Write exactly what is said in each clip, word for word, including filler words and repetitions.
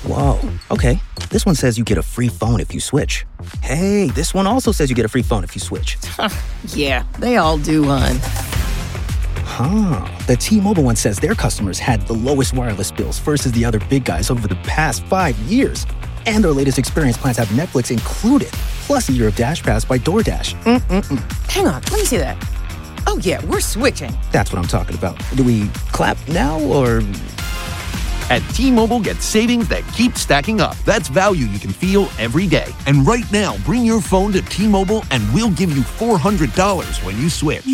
Whoa, okay. This one says you get a free phone if you switch. Hey, this one also says you get a free phone if you switch. Yeah, they all do, hon. Huh. The T-Mobile one says their customers had the lowest wireless bills versus the other big guys over the past five years. And their latest experience plans have Netflix included, plus a year of Dash Pass by DoorDash. Mm-mm-mm. Hang on, let me see that. Oh, yeah, we're switching. That's what I'm talking about. Do we clap now, or...? At T-Mobile, get savings that keep stacking up. That's value you can feel every day. And right now, bring your phone to T-Mobile and we'll give you four hundred dollars when you switch.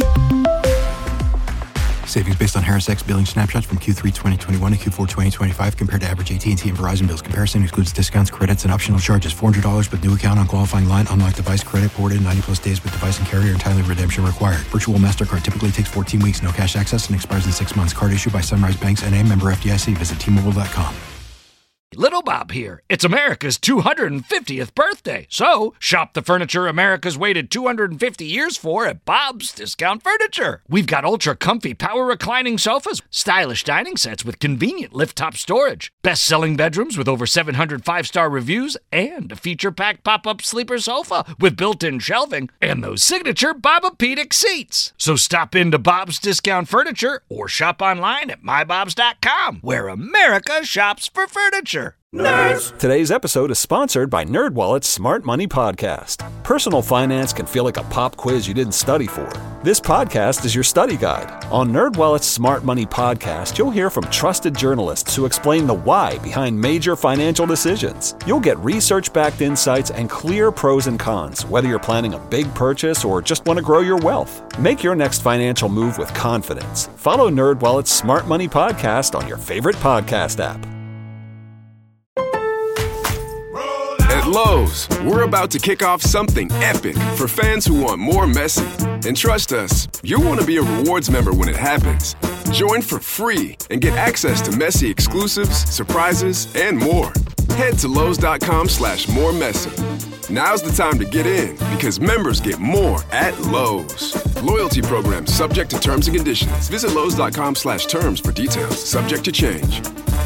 Savings based on Harris X billing snapshots from Q three twenty twenty-one to Q four twenty twenty-five compared to average A T and T and Verizon bills. Comparison excludes discounts, credits, and optional charges. four hundred dollars with new account on qualifying line. Unlocked device credit ported ninety plus days with device and carrier and timely redemption required. Virtual MasterCard typically takes fourteen weeks. No cash access and expires in six months. Card issued by Sunrise Banks N A, member F D I C. Visit T Mobile dot com. Little Bob here. It's America's two hundred fiftieth birthday. So, shop the furniture America's waited two hundred fifty years for at Bob's Discount Furniture. We've got ultra-comfy power reclining sofas, stylish dining sets with convenient lift-top storage, best-selling bedrooms with over seven hundred five-star reviews, and a feature-packed pop-up sleeper sofa with built-in shelving, and those signature Bobapedic seats. So stop into Bob's Discount Furniture or shop online at my bobs dot com, where America shops for furniture. Nerds! Today's episode is sponsored by NerdWallet's Smart Money Podcast. Personal finance can feel like a pop quiz you didn't study for. This podcast is your study guide. On NerdWallet's Smart Money Podcast, you'll hear from trusted journalists who explain the why behind major financial decisions. You'll get research-backed insights and clear pros and cons, whether you're planning a big purchase or just want to grow your wealth. Make your next financial move with confidence. Follow NerdWallet's Smart Money Podcast on your favorite podcast app. At Lowe's, we're about to kick off something epic for fans who want more Messi. And trust us, you'll want to be a rewards member when it happens. Join for free and get access to Messi exclusives, surprises, and more. Head to Lowe's dot com slash more Messi. Now's the time to get in because members get more at Lowe's. Loyalty program subject to terms and conditions. Visit Lowe's dot com slash terms for details. Subject to change.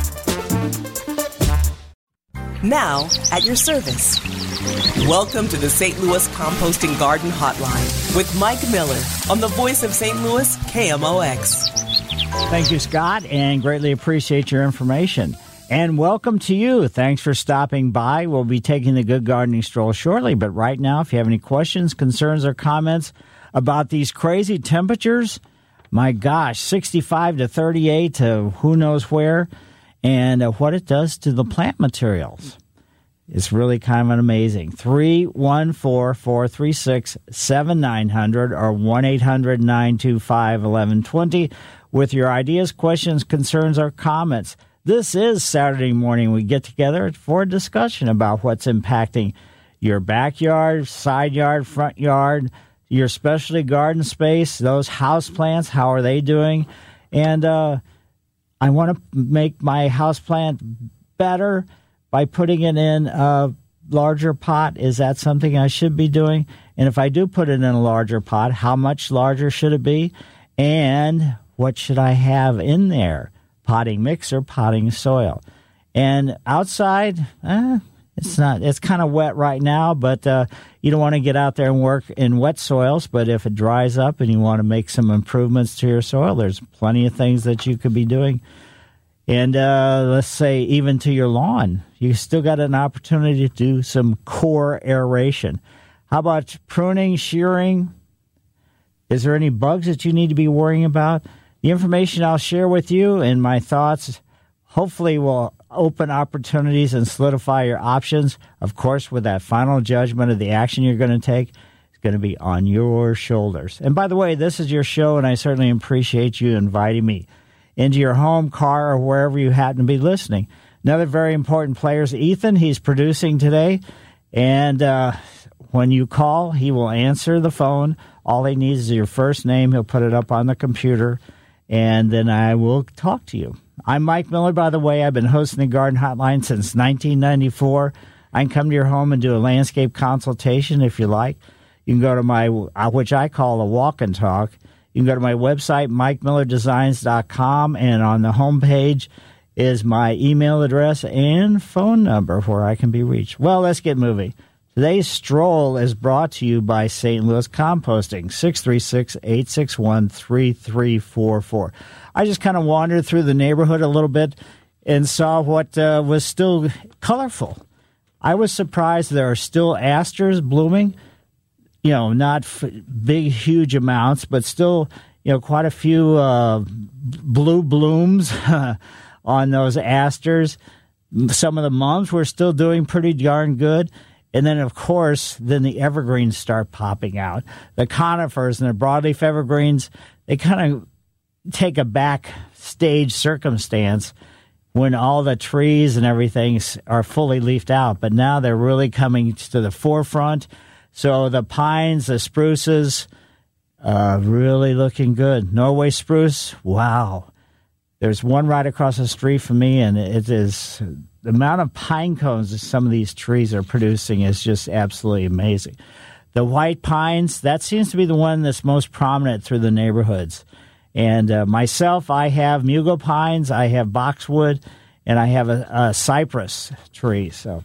Now, at your service. Welcome to the Saint Louis Composting Garden Hotline with Mike Miller on the voice of Saint Louis, K M O X. Thank you, Scott, and greatly appreciate your information. And welcome to you. Thanks for stopping by. We'll be taking the Good Gardening Stroll shortly, but right now, if you have any questions, concerns, or comments about these crazy temperatures, my gosh, sixty-five to thirty-eight to who knows where, and uh, what it does to the plant materials. It's really kind of amazing. three one four, four three six, seven nine zero zero or one eight hundred, nine two five, one one two zero with your ideas, questions, concerns, or comments. This is Saturday morning. We get together for a discussion about what's impacting your backyard, side yard, front yard, your specialty garden space, those house plants, how are they doing? And uh, I want to make my house plant better by putting it in a larger pot. Is that something I should be doing? And if I do put it in a larger pot, how much larger should it be? And what should I have in there? Potting mix or potting soil? And outside, eh, it's not. It's kind of wet right now, but uh, you don't want to get out there and work in wet soils. But if it dries up and you want to make some improvements to your soil, there's plenty of things that you could be doing. And uh, let's say even to your lawn, you still got an opportunity to do some core aeration. How about pruning, shearing? Is there any bugs that you need to be worrying about? The information I'll share with you and my thoughts hopefully will open opportunities and solidify your options. Of course, with that final judgment of the action you're going to take, it's going to be on your shoulders. And by the way, this is your show, and I certainly appreciate you inviting me into your home, car, or wherever you happen to be listening. Another very important player is Ethan. He's producing today, and uh, when you call, he will answer the phone. All he needs is your first name. He'll put it up on the computer, and then I will talk to you. I'm Mike Miller, by the way. I've been hosting the Garden Hotline since nineteen ninety-four. I can come to your home and do a landscape consultation if you like. You can go to my, which I call a walk and talk. You can go to my website, mike miller designs dot com, and on the homepage, is my email address and phone number where I can be reached. Well, let's get moving. Today's stroll is brought to you by Saint Louis Composting, six three six, eight six one, three three four four. I just kind of wandered through the neighborhood a little bit and saw what uh, was still colorful. I was surprised there are still asters blooming, you know, not f- big, huge amounts, but still, you know, quite a few uh, blue blooms on those asters. Some of the mums were still doing pretty darn good. And then, of course, then the evergreens start popping out. The conifers and the broadleaf evergreens, they kind of take a backstage circumstance when all the trees and everything are fully leafed out. But now they're really coming to the forefront. So the pines, the spruces, uh, really looking good. Norway spruce, wow. There's one right across the street from me, and it is the amount of pine cones that some of these trees are producing is just absolutely amazing. The white pines, that seems to be the one that's most prominent through the neighborhoods. And uh, myself, I have mugo pines, I have boxwood, and I have a, a cypress tree. So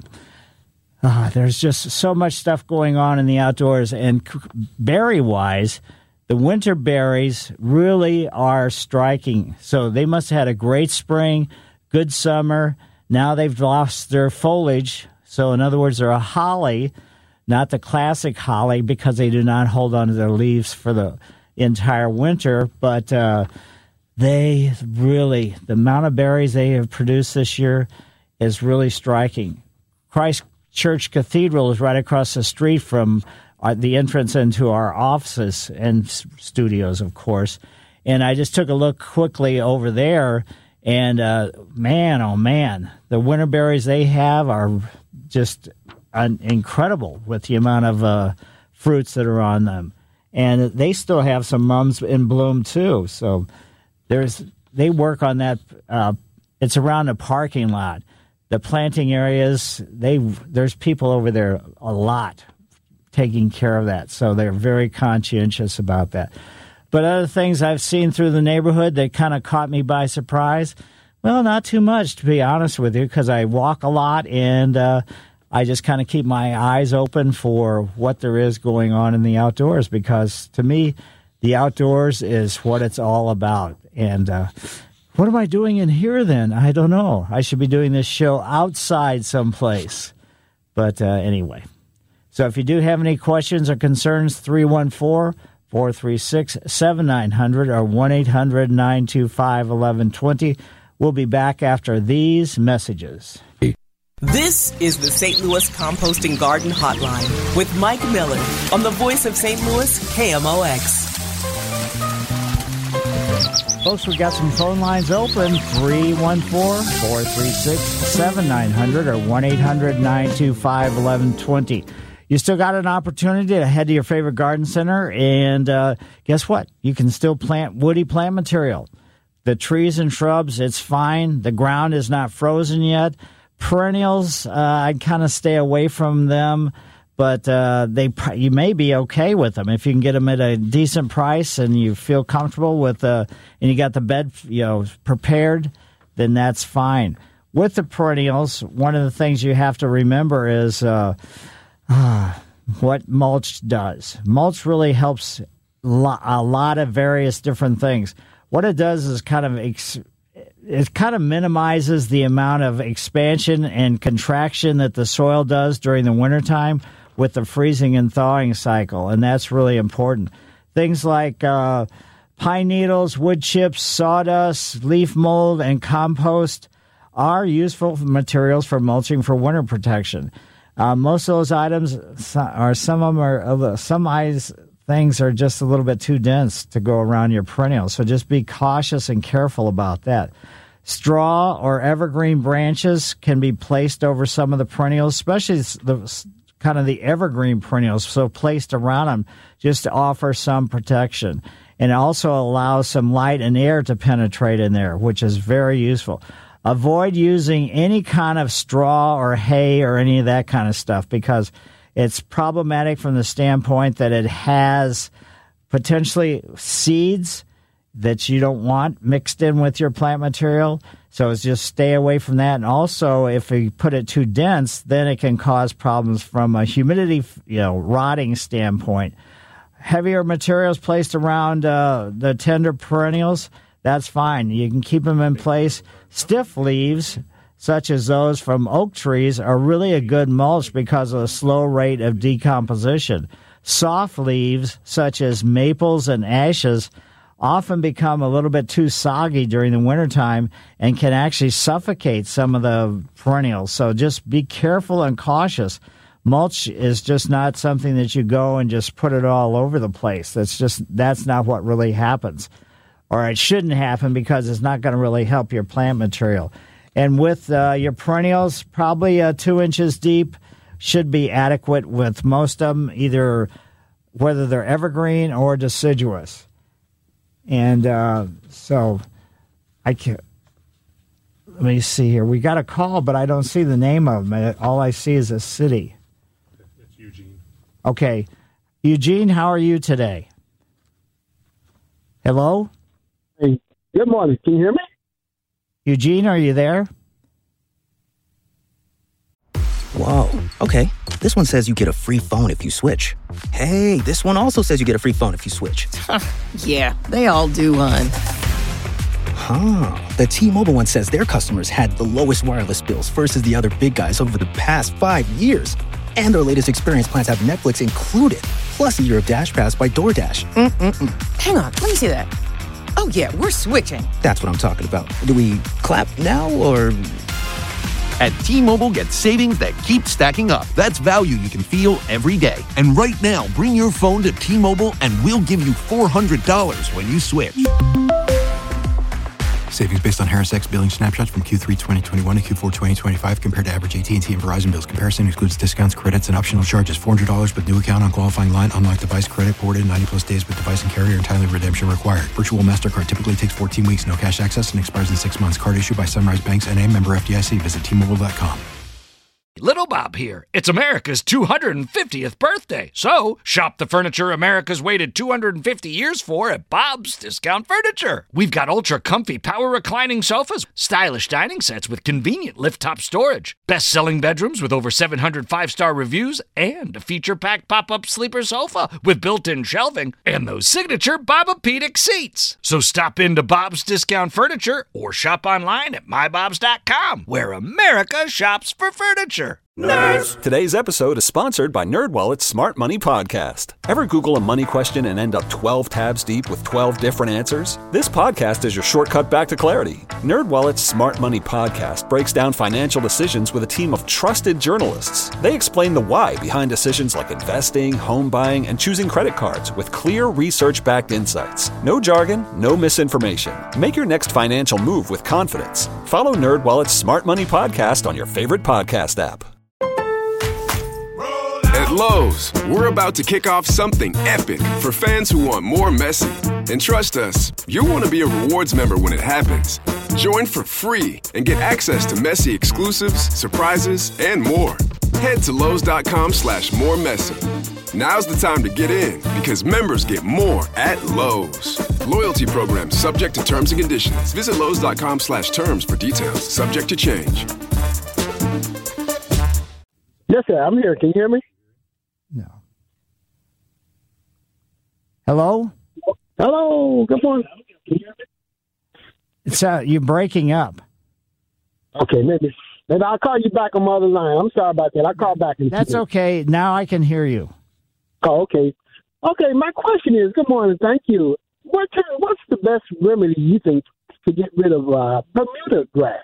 uh, there's just so much stuff going on in the outdoors. And berry-wise, the winter berries really are striking. So they must have had a great spring, good summer. Now they've lost their foliage. So in other words, they're a holly, not the classic holly, because they do not hold on to their leaves for the entire winter. But uh, they really, the amount of berries they have produced this year is really striking. Christ Church Cathedral is right across the street from Uh, the entrance into our offices and s- studios, of course. And I just took a look quickly over there, and uh, man, oh man, the winter berries they have are just uh, incredible with the amount of uh, fruits that are on them. And they still have some mums in bloom too. So there's they work on that. Uh, it's around the parking lot, the planting areas. They there's people over there a lot taking care of that. So they're very conscientious about that. But other things I've seen through the neighborhood that kind of caught me by surprise, well, not too much, to be honest with you, because I walk a lot and uh, I just kind of keep my eyes open for what there is going on in the outdoors, because to me, the outdoors is what it's all about. And uh, what am I doing in here then? I don't know. I should be doing this show outside someplace. But uh, anyway. So if you do have any questions or concerns, three one four, four three six, seven nine zero zero or one eight hundred, nine two five, one one two zero. We'll be back after these messages. This is the Saint Louis Composting Garden Hotline with Mike Miller on the voice of Saint Louis, K M O X. Folks, we got some phone lines open, three one four, four three six, seven nine zero zero or one eight hundred, nine two five, one one two zero. You still got an opportunity to head to your favorite garden center, and uh, guess what? You can still plant woody plant material. The trees and shrubs, it's fine. The ground is not frozen yet. Perennials, uh, I'd kind of stay away from them, but uh, they you may be okay with them if you can get them at a decent price and you feel comfortable with, uh, and you got the bed, you know, prepared. Then that's fine. With the perennials, one of the things you have to remember is uh, uh, what mulch does. Mulch really helps lo- a lot of various different things. What it does is kind of ex- it kind of minimizes the amount of expansion and contraction that the soil does during the wintertime with the freezing and thawing cycle, and that's really important. Things like uh, pine needles, wood chips, sawdust, leaf mold, and compost are useful materials for mulching for winter protection. Uh, most of those items, are some of them are some eyes. Things are just a little bit too dense to go around your perennials, so just be cautious and careful about that. Straw or evergreen branches can be placed over some of the perennials, especially the kind of the evergreen perennials, so placed around them just to offer some protection. And it also allows some light and air to penetrate in there, which is very useful. Avoid using any kind of straw or hay or any of that kind of stuff because it's problematic from the standpoint that it has potentially seeds that you don't want mixed in with your plant material. So it's just stay away from that. And also, if you put it too dense, then it can cause problems from a humidity, you know, rotting standpoint. Heavier materials placed around uh, the tender perennials, that's fine. You can keep them in place. Stiff leaves, such as those from oak trees, are really a good mulch because of the slow rate of decomposition. Soft leaves, such as maples and ashes, often become a little bit too soggy during the wintertime and can actually suffocate some of the perennials. So just be careful and cautious. Mulch is just not something that you go and just put it all over the place. That's just that's not what really happens. Or it shouldn't happen because it's not going to really help your plant material. And with uh, your perennials, probably uh, two inches deep should be adequate with most of them, either whether they're evergreen or deciduous. And uh, so I can't, let me see here. We got a call, but I don't see the name of them. All I see is a city. It's Eugene. Okay. Eugene, how are you today? Hello? Hey, good morning. Can you hear me? Eugene, are you there? Whoa, okay. This one says you get a free phone if you switch. Hey, this one also says you get a free phone if you switch. Yeah, they all do, hon. Huh. The T-Mobile one says their customers had the lowest wireless bills versus the other big guys over the past five years. And their latest experience plans have Netflix included, plus a year of Dash Pass by DoorDash. Mm-mm-mm. Hang on, let me see that. Oh, yeah, we're switching. That's what I'm talking about. Do we clap now, or... At T-Mobile, get savings that keep stacking up. That's value you can feel every day. And right now, bring your phone to T-Mobile and we'll give you four hundred dollars when you switch. Savings based on Harris X billing snapshots from Q three twenty twenty-one to Q four twenty twenty-five compared to average A T and T and Verizon bills. Comparison excludes discounts, credits, and optional charges. four hundred dollars with new account on qualifying line. Unlocked device credit ported. ninety plus days with device and carrier. Entirely redemption required. Virtual MasterCard typically takes fourteen weeks. No cash access and expires in six months. Card issued by Sunrise Banks N A, member F D I C. Visit T Mobile dot com. Little Bob here. It's America's two hundred fiftieth birthday. So, shop the furniture America's waited two hundred fifty years for at Bob's Discount Furniture. We've got ultra comfy power reclining sofas, stylish dining sets with convenient lift-top storage, best-selling bedrooms with over seven hundred five-star reviews, and a feature-packed pop-up sleeper sofa with built-in shelving, and those signature Bob-O-Pedic seats. So stop into Bob's Discount Furniture or shop online at my bobs dot com, where America shops for furniture. Nerds! Today's episode is sponsored by NerdWallet's Smart Money Podcast. Ever Google a money question and end up twelve tabs deep with twelve different answers? This podcast is your shortcut back to clarity. NerdWallet's Smart Money Podcast breaks down financial decisions with a team of trusted journalists. They explain the why behind decisions like investing, home buying, and choosing credit cards with clear research-backed insights. No jargon, no misinformation. Make your next financial move with confidence. Follow NerdWallet's Smart Money Podcast on your favorite podcast app. At Lowe's, we're about to kick off something epic for fans who want more messy. And trust us, you'll want to be a rewards member when it happens. Join for free and get access to messy exclusives, surprises, and more. Head to Lowe's dot com slash more messy. Now's the time to get in because members get more at Lowe's. Loyalty program subject to terms and conditions. Visit Lowe's dot com slash terms for details. Subject to change. Yes, sir. I'm here. Can you hear me? No. Hello? Hello. Good morning. Can you hear me? It's, uh, you're breaking up. Okay, maybe. Maybe I'll call you back on my other line. I'm sorry about that. I'll call back. In That's okay. Now I can hear you. Oh, okay. Okay, my question is, good morning. Thank you. What kind, what's the best remedy you think to get rid of uh, Bermuda grass?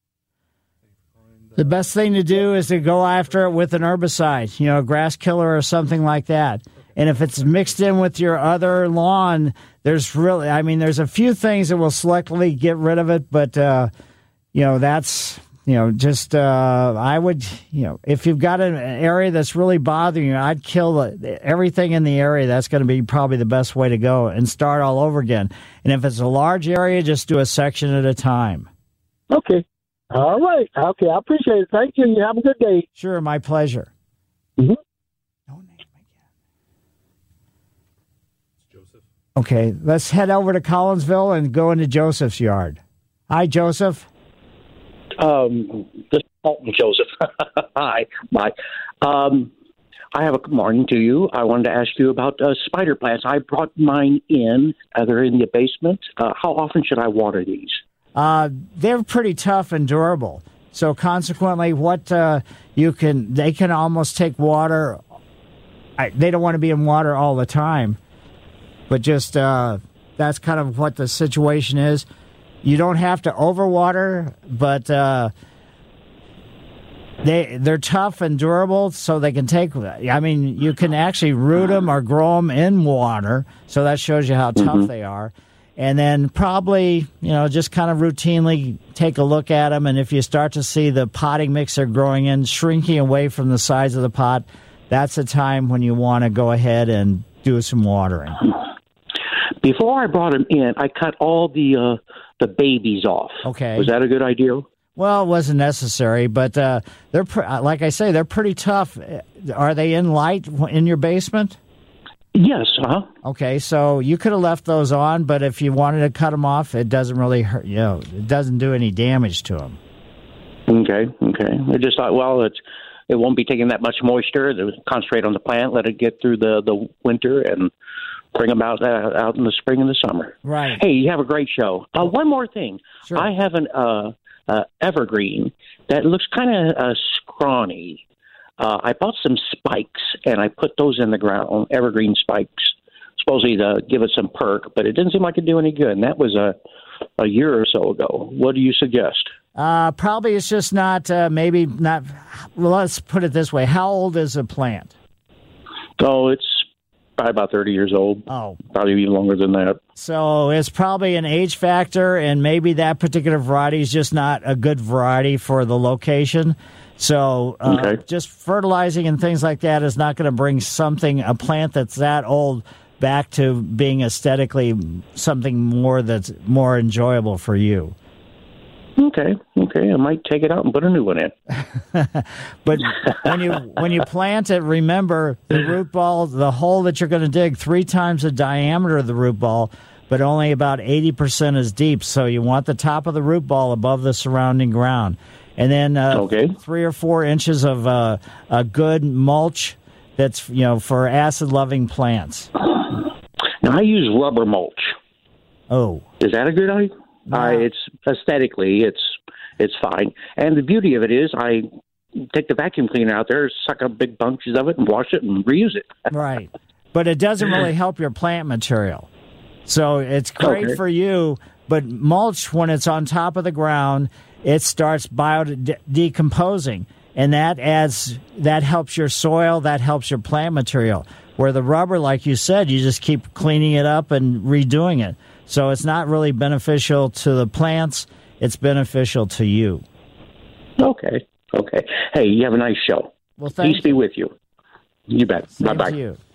The best thing to do is to go after it with an herbicide, you know, a grass killer or something like that. And if it's mixed in with your other lawn, there's really, I mean, there's a few things that will selectively get rid of it, but, uh, you know, that's, you know, just, uh, I would, you know, if you've got an area that's really bothering you, I'd kill the, everything in the area. That's going to be probably the best way to go and start all over again. And if it's a large area, just do a section at a time. Okay. All right. Okay, I appreciate it. Thank you. You have a good day. Sure, my pleasure. Mm-hmm. No name again. Joseph. Okay, let's head over to Collinsville and go into Joseph's yard. Hi, Joseph. Um, this is Alton Joseph. Hi, Mike. Um, I have a good morning to you. I wanted to ask you about uh, spider plants. I brought mine in. Uh, they're in the basement. Uh, how often should I water these? Uh, they're pretty tough and durable. So consequently, what uh, you can, they can almost take water. I, they don't want to be in water all the time, but just uh, that's kind of what the situation is. You don't have to overwater, but uh, they they're tough and durable, so they can take. I mean, you can actually root them or grow them in water, so that shows you how tough mm-hmm. they are. And then probably, you know, just kind of routinely take a look at them. And if you start to see the potting mix they're growing in shrinking away from the size of the pot, that's the time when you want to go ahead and do some watering. Before I brought them in, I cut all the uh, the babies off. Okay. Was that a good idea? Well, it wasn't necessary, but uh, they're pre- like I say, they're pretty tough. Are they in light in your basement? Yes, uh-huh. Okay, so you could have left those on, but if you wanted to cut them off, it doesn't really hurt, you know, it doesn't do any damage to them. Okay, okay. I just thought, well, it's, it won't be taking that much moisture. Concentrate on the plant, let it get through the, the winter, and bring them out, uh, out in the spring and the summer. Right. Hey, you have a great show. Uh, one more thing. Sure. I have an uh, uh, evergreen that looks kind of uh, scrawny. Uh, I bought some spikes, and I put those in the ground, evergreen spikes, supposedly to give it some perk, but it didn't seem like it do any good, and that was a, a year or so ago. What do you suggest? Uh, probably it's just not, uh, maybe not, well, let's put it this way. How old is a plant? Oh, it's probably about thirty years old. Oh. Probably even longer than that. So it's probably an age factor, and maybe that particular variety is just not a good variety for the location. So uh, okay. just fertilizing and things like that is not going to bring something, a plant that's that old, back to being aesthetically something more that's more enjoyable for you. Okay, okay. I might take it out and put a new one in. But when you when you plant it, remember the root ball, the hole that you're going to dig, three times the diameter of the root ball, but only about eighty percent is deep. So you want the top of the root ball above the surrounding ground. And then uh, okay. three or four inches of uh, a good mulch that's, you know, for acid-loving plants. Now, I use rubber mulch. Oh. Is that a good idea? No. Uh, it's aesthetically, it's it's fine. And the beauty of it is I take the vacuum cleaner out there, suck up big bunches of it, and wash it and reuse it. Right. But it doesn't really help your plant material. So it's great okay. for you, but mulch, when it's on top of the ground, it starts biodecomposing, and that adds that helps your soil, that helps your plant material. Where the rubber, like you said, you just keep cleaning it up and redoing it. So it's not really beneficial to the plants. It's beneficial to you. Okay. Okay. Hey, you have a nice show. Well, thank Peace be with you. You bet. Same Bye-bye. to you.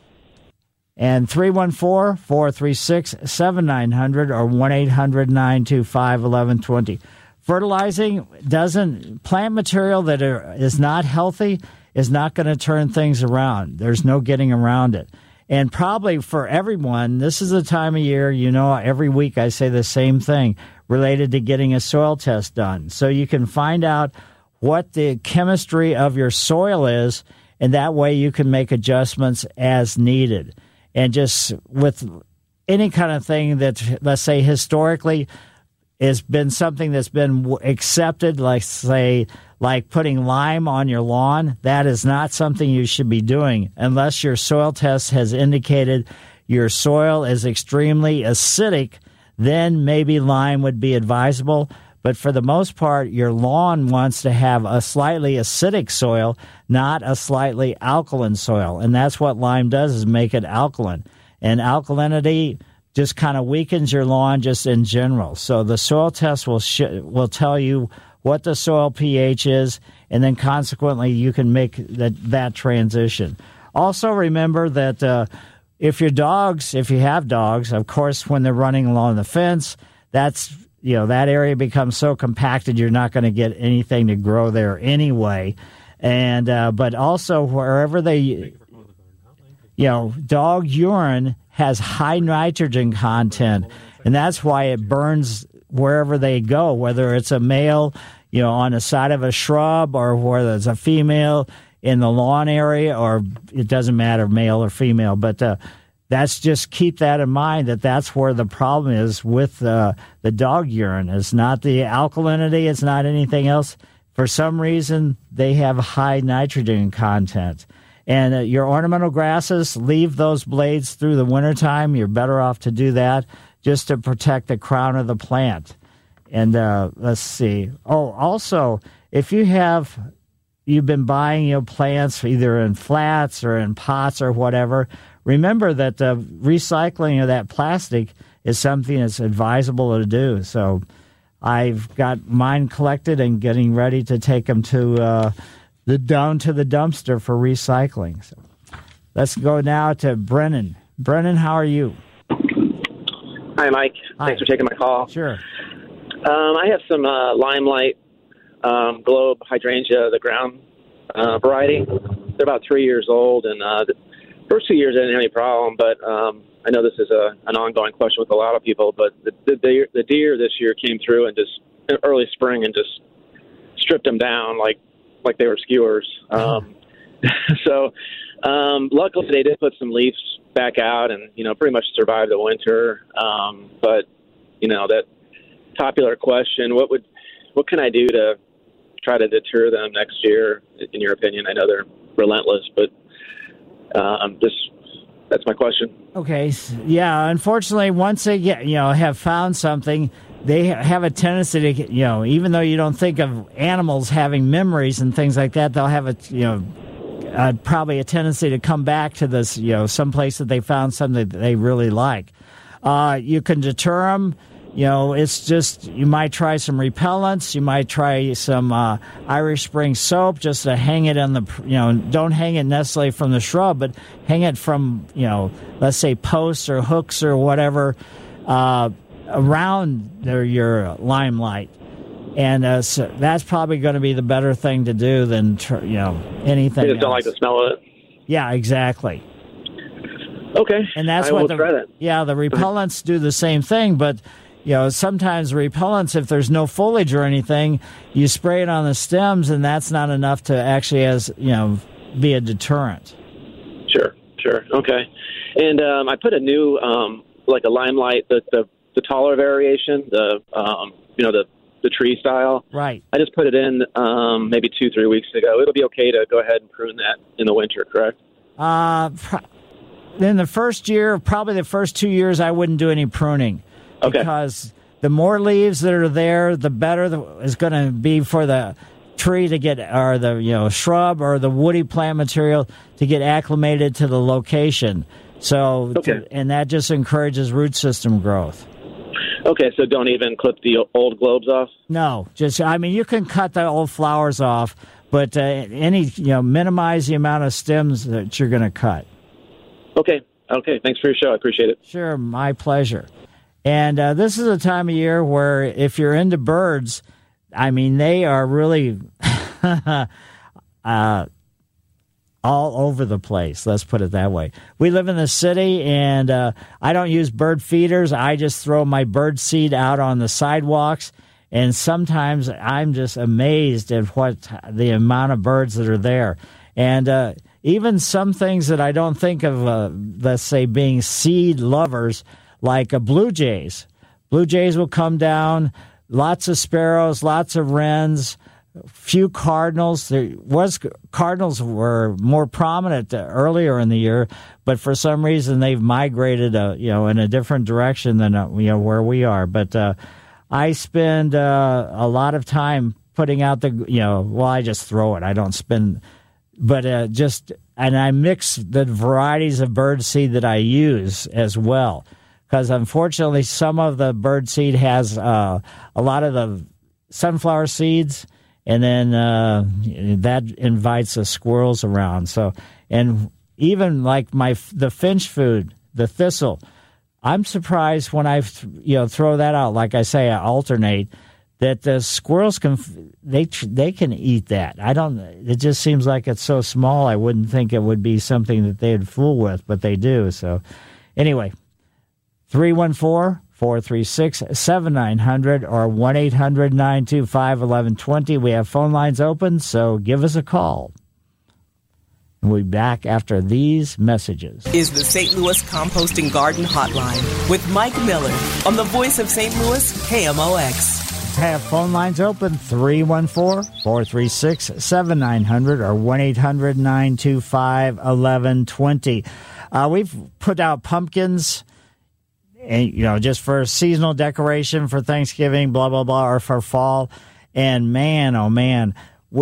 And three one four, four three six, seven nine zero zero or one eight hundred, nine two five, one one two zero. Fertilizing doesn't, plant material that are, is not healthy is not going to turn things around. There's no getting around it. And probably for everyone, this is the time of year, you know, every week I say the same thing related to getting a soil test done. So you can find out what the chemistry of your soil is, and that way you can make adjustments as needed. And just with any kind of thing that, let's say, historically has been something that's been accepted, like, say, like putting lime on your lawn, that is not something you should be doing unless your soil test has indicated your soil is extremely acidic. Then maybe lime would be advisable. But for the most part, your lawn wants to have a slightly acidic soil, not a slightly alkaline soil. And that's what lime does, is make it alkaline. And alkalinity just kind of weakens your lawn just in general. So the soil test will sh- will tell you what the soil pH is, and then consequently you can make that, that transition. Also remember that uh, if your dogs, if you have dogs, of course, when they're running along the fence, that's, you know, that area becomes so compacted you're not going to get anything to grow there anyway. And uh, but also wherever they, you know, dog urine has high nitrogen content, and that's why it burns wherever they go, whether it's a male, you know, on the side of a shrub, or whether it's a female in the lawn area, or it doesn't matter, male or female. But uh, that's just keep that in mind, that that's where the problem is with uh, the dog urine. It's not the alkalinity. It's not anything else. For some reason, they have high nitrogen content. And uh, your ornamental grasses, leave those blades through the wintertime. You're better off to do that just to protect the crown of the plant. And uh, let's see. Oh, also, if you have, you've been buying you know, plants either in flats or in pots or whatever, remember that uh, recycling of that plastic is something that's advisable to do. So I've got mine collected and getting ready to take them to uh, the down to the dumpster for recycling. So let's go now to Brennan. Brennan, how are you? Hi, Mike. Hi. Thanks for taking my call. Sure. Um, I have some uh, Limelight um, Globe Hydrangea, the ground uh, variety. They're about three years old, and uh, the first two years I didn't have any problem, but um, I know this is a, an ongoing question with a lot of people, but the, the, deer, the deer this year came through and just in early spring and just stripped them down like like they were skewers. Um, so um, luckily they did put some leaves back out and, you know, pretty much survived the winter. Um, but, you know, that popular question, what would what can I do to try to deter them next year, in your opinion? I know they're relentless, but um, just that's my question. Okay. Yeah, unfortunately, once they get, you know, have found something, they have a tendency to, you know, even though you don't think of animals having memories and things like that, they'll have a, you know, uh, probably a tendency to come back to this, you know, someplace that they found something that they really like. Uh, you can deter them. You know, it's just, you might try some repellents. You might try some uh, Irish Spring soap just to hang it on the, you know, don't hang it necessarily from the shrub, but hang it from, you know, let's say posts or hooks or whatever uh, around their, your Limelight. And uh, so that's probably going to be the better thing to do than, tr- you know, anything You just don't else. like the smell of it? Yeah, exactly. Okay. And that's I what will the, try that. Yeah, the repellents do the same thing, but you know, sometimes repellents, if there's no foliage or anything, you spray it on the stems, and that's not enough to actually, as you know, be a deterrent. Sure, sure, okay. And um, I put a new, um, like a Limelight, the, the the taller variation, the um, you know the the tree style. Right. I just put it in um, maybe two, three weeks ago. It'll be okay to go ahead and prune that in the winter, correct? Uh, in the first year, probably the first two years, I wouldn't do any pruning. Okay. Because the more leaves that are there, the better the, it's going to be for the tree to get, or the you know shrub or the woody plant material to get acclimated to the location. So, okay. to, and that just encourages root system growth. Okay, so don't even clip the old globes off? No, just I mean you can cut the old flowers off, but uh, any you know minimize the amount of stems that you're going to cut. Okay, okay. Thanks for your show. I appreciate it. Sure, my pleasure. And uh, this is a time of year where if you're into birds, I mean, they are really uh, all over the place. Let's put it that way. We live in the city, and uh, I don't use bird feeders. I just throw my bird seed out on the sidewalks, and sometimes I'm just amazed at what the amount of birds that are there. And uh, even some things that I don't think of, uh, let's say, being seed lovers, like a blue jays. Blue jays will come down, lots of sparrows, lots of wrens, few cardinals. There was cardinals were more prominent earlier in the year, but for some reason they've migrated, uh, you know, in a different direction than uh, you know where we are. But uh, I spend uh, a lot of time putting out the, you know, well, I just throw it. I don't spend, but uh, just and I mix the varieties of bird seed that I use as well. Because unfortunately, some of the bird seed has uh, a lot of the sunflower seeds, and then uh, that invites the squirrels around. So, and even like my the finch food, the thistle, I'm surprised when I you know throw that out. Like I say, I alternate that the squirrels can they they can eat that. I don't. It just seems like it's so small. I wouldn't think it would be something that they'd fool with, but they do. So. anyway, three one four, four three six, seven nine zero zero or one eight hundred, nine two five, one one two zero. We have phone lines open, so give us a call. We'll be back after these messages. Is the Saint Louis Composting Garden Hotline with Mike Miller on the voice of Saint Louis, K M O X. Have phone lines open, three one four, four three six, seven nine zero zero or one eight hundred, nine two five, one one two zero. Uh, we've put out pumpkins, and you know, just for seasonal decoration for Thanksgiving, blah, blah, blah, or for fall. And man, oh man,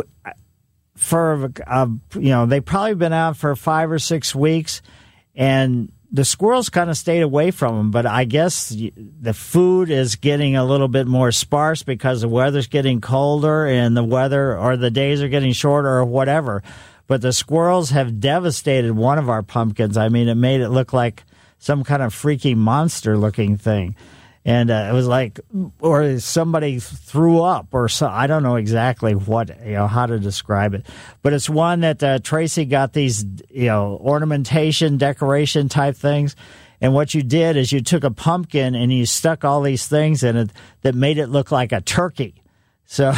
for, uh, you know, they've probably been out for five or six weeks, and the squirrels kind of stayed away from them. But I guess the food is getting a little bit more sparse because the weather's getting colder and the weather or the days are getting shorter or whatever. But the squirrels have devastated one of our pumpkins. I mean, it made it look like some kind of freaky monster-looking thing. And uh, it was like, or somebody threw up, or so. I don't know exactly what, you know, how to describe it. But it's one that uh, Tracy got these, you know, ornamentation, decoration type things. And what you did is you took a pumpkin and you stuck all these things in it that made it look like a turkey. So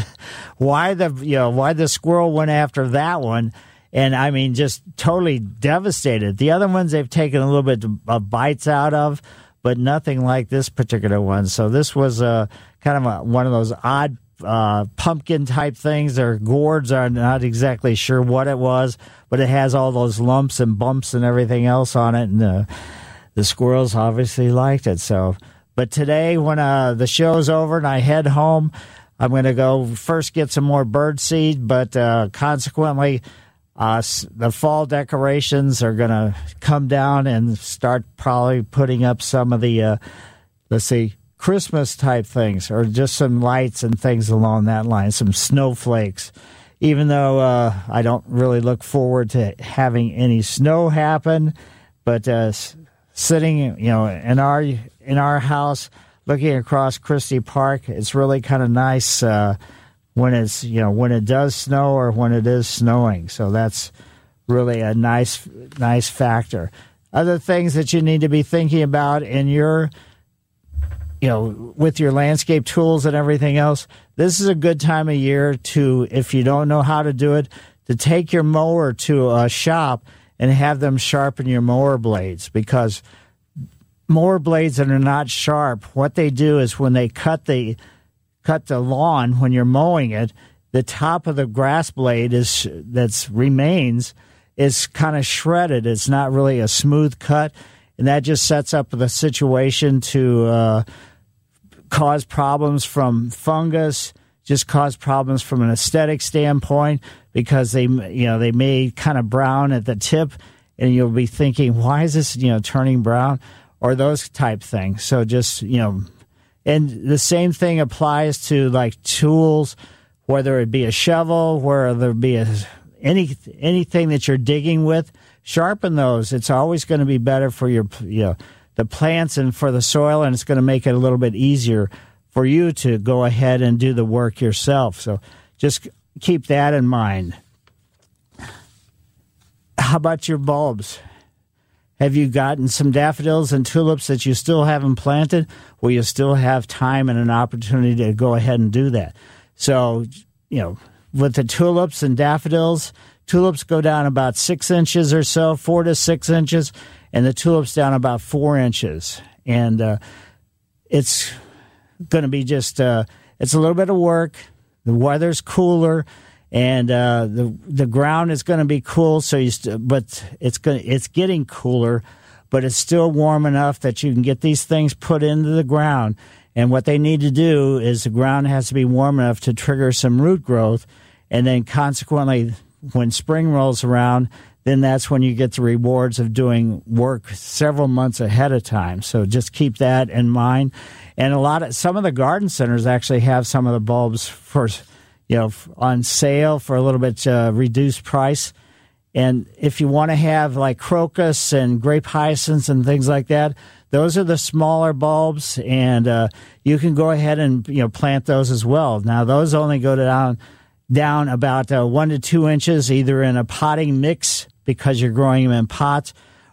why the, you know, why the squirrel went after that one? And I mean, just totally devastated. The other ones they've taken a little bit of bites out of, but nothing like this particular one. So this was uh, kind of a, one of those odd uh, pumpkin-type things. Or gourds, are not exactly sure what it was, but it has all those lumps and bumps and everything else on it, and uh, the squirrels obviously liked it. So, but today, when uh, the show's over and I head home, I'm going to go first get some more bird seed, but uh, consequently, Uh, the fall decorations are going to come down and start probably putting up some of the, uh, let's see, Christmas type things, or just some lights and things along that line, some snowflakes. Even though uh, I don't really look forward to having any snow happen, but uh, sitting, you know, in our in our house, looking across Christie Park, it's really kind of nice. Uh, when it's, you know, when it does snow or when it is snowing. So that's really a nice, nice factor. Other things that you need to be thinking about in your, you know, with your landscape tools and everything else, this is a good time of year to, if you don't know how to do it, to take your mower to a shop and have them sharpen your mower blades, because mower blades that are not sharp, what they do is when they cut the cut the lawn, when you're mowing it, the top of the grass blade is that's remains is kind of shredded. It's not really a smooth cut, and that just sets up the situation to uh, cause problems from fungus, just cause problems from an aesthetic standpoint, because they, you know, they may kind of brown at the tip, and you'll be thinking, why is this, you know, turning brown, or those type things. So just, you know. And the same thing applies to like tools, whether it be a shovel, whether it be a, any anything that you're digging with. Sharpen those. It's always going to be better for your, you know, the plants and for the soil, and it's going to make it a little bit easier for you to go ahead and do the work yourself. So just keep that in mind. How about your bulbs? Have you gotten some daffodils and tulips that you still haven't planted? Well, you still have time and an opportunity to go ahead and do that. So, you know, with the tulips and daffodils, tulips go down about six inches or so, four to six inches, and the tulips down about four inches. And uh, it's going to be just, uh, it's a little bit of work. The weather's cooler. And uh, the the ground is going to be cool, so you st- but it's going it's getting cooler, but it's still warm enough that you can get these things put into the ground. And what they need to do is the ground has to be warm enough to trigger some root growth, and then consequently, when spring rolls around, then that's when you get the rewards of doing work several months ahead of time. So just keep that in mind. And a lot of some of the garden centers actually have some of the bulbs for, you know, on sale for a little bit uh, reduced price. And if you want to have like crocus and grape hyacinths and things like that, those are the smaller bulbs, and uh, you can go ahead and, you know, plant those as well. Now, those only go down down about uh, one to two inches, either in a potting mix because you're growing them in pots,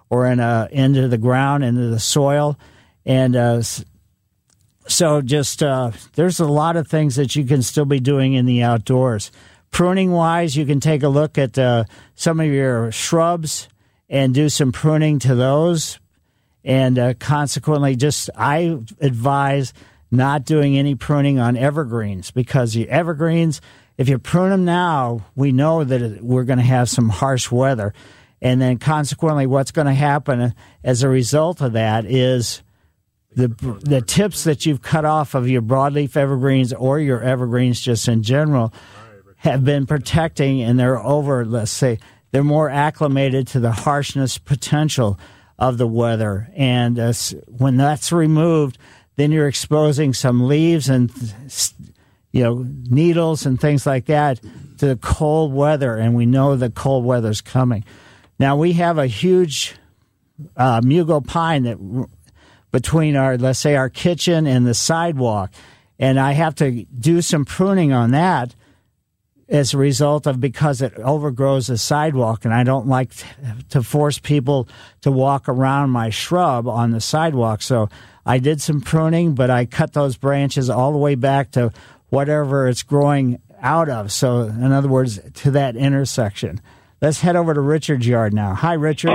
or in a, into the ground, into the soil. And uh, so just uh, there's a lot of things that you can still be doing in the outdoors. Pruning-wise, you can take a look at uh, some of your shrubs and do some pruning to those. And uh, consequently, just I advise not doing any pruning on evergreens, because the evergreens, if you prune them now, we know that we're going to have some harsh weather. And then consequently, what's going to happen as a result of that is the the tips that you've cut off of your broadleaf evergreens or your evergreens just in general have been protecting, and they're over, let's say, they're more acclimated to the harshness potential of the weather. And uh, when that's removed, then you're exposing some leaves and, you know, needles and things like that to the cold weather, and we know that cold weather's coming. Now, we have a huge uh, Mugo pine that between our, let's say, our kitchen and the sidewalk, and I have to do some pruning on that as a result of, because it overgrows the sidewalk, and I don't like to force people to walk around my shrub on the sidewalk. So I did some pruning, but I cut those branches all the way back to whatever it's growing out of. So in other words, to that intersection. Let's head over to Richard's yard now. Hi, Richard.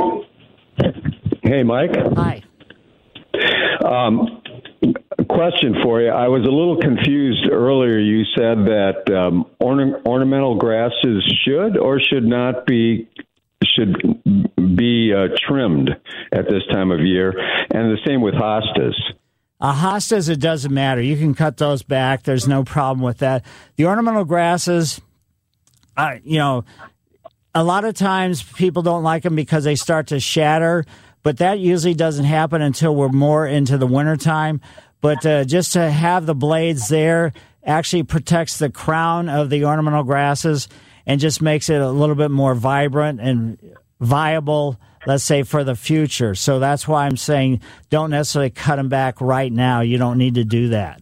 Hey, Mike. Hi. Um, question for you. I was a little confused earlier. You said that um, orna- ornamental grasses should or should not be should be uh, trimmed at this time of year, and the same with hostas. Uh, hostas, it doesn't matter. You can cut those back. There's no problem with that. The ornamental grasses, uh, you know, a lot of times people don't like them because they start to shatter, but that usually doesn't happen until we're more into the wintertime. But uh, just to have the blades there actually protects the crown of the ornamental grasses and just makes it a little bit more vibrant and viable, let's say, for the future. So that's why I'm saying don't necessarily cut them back right now. You don't need to do that.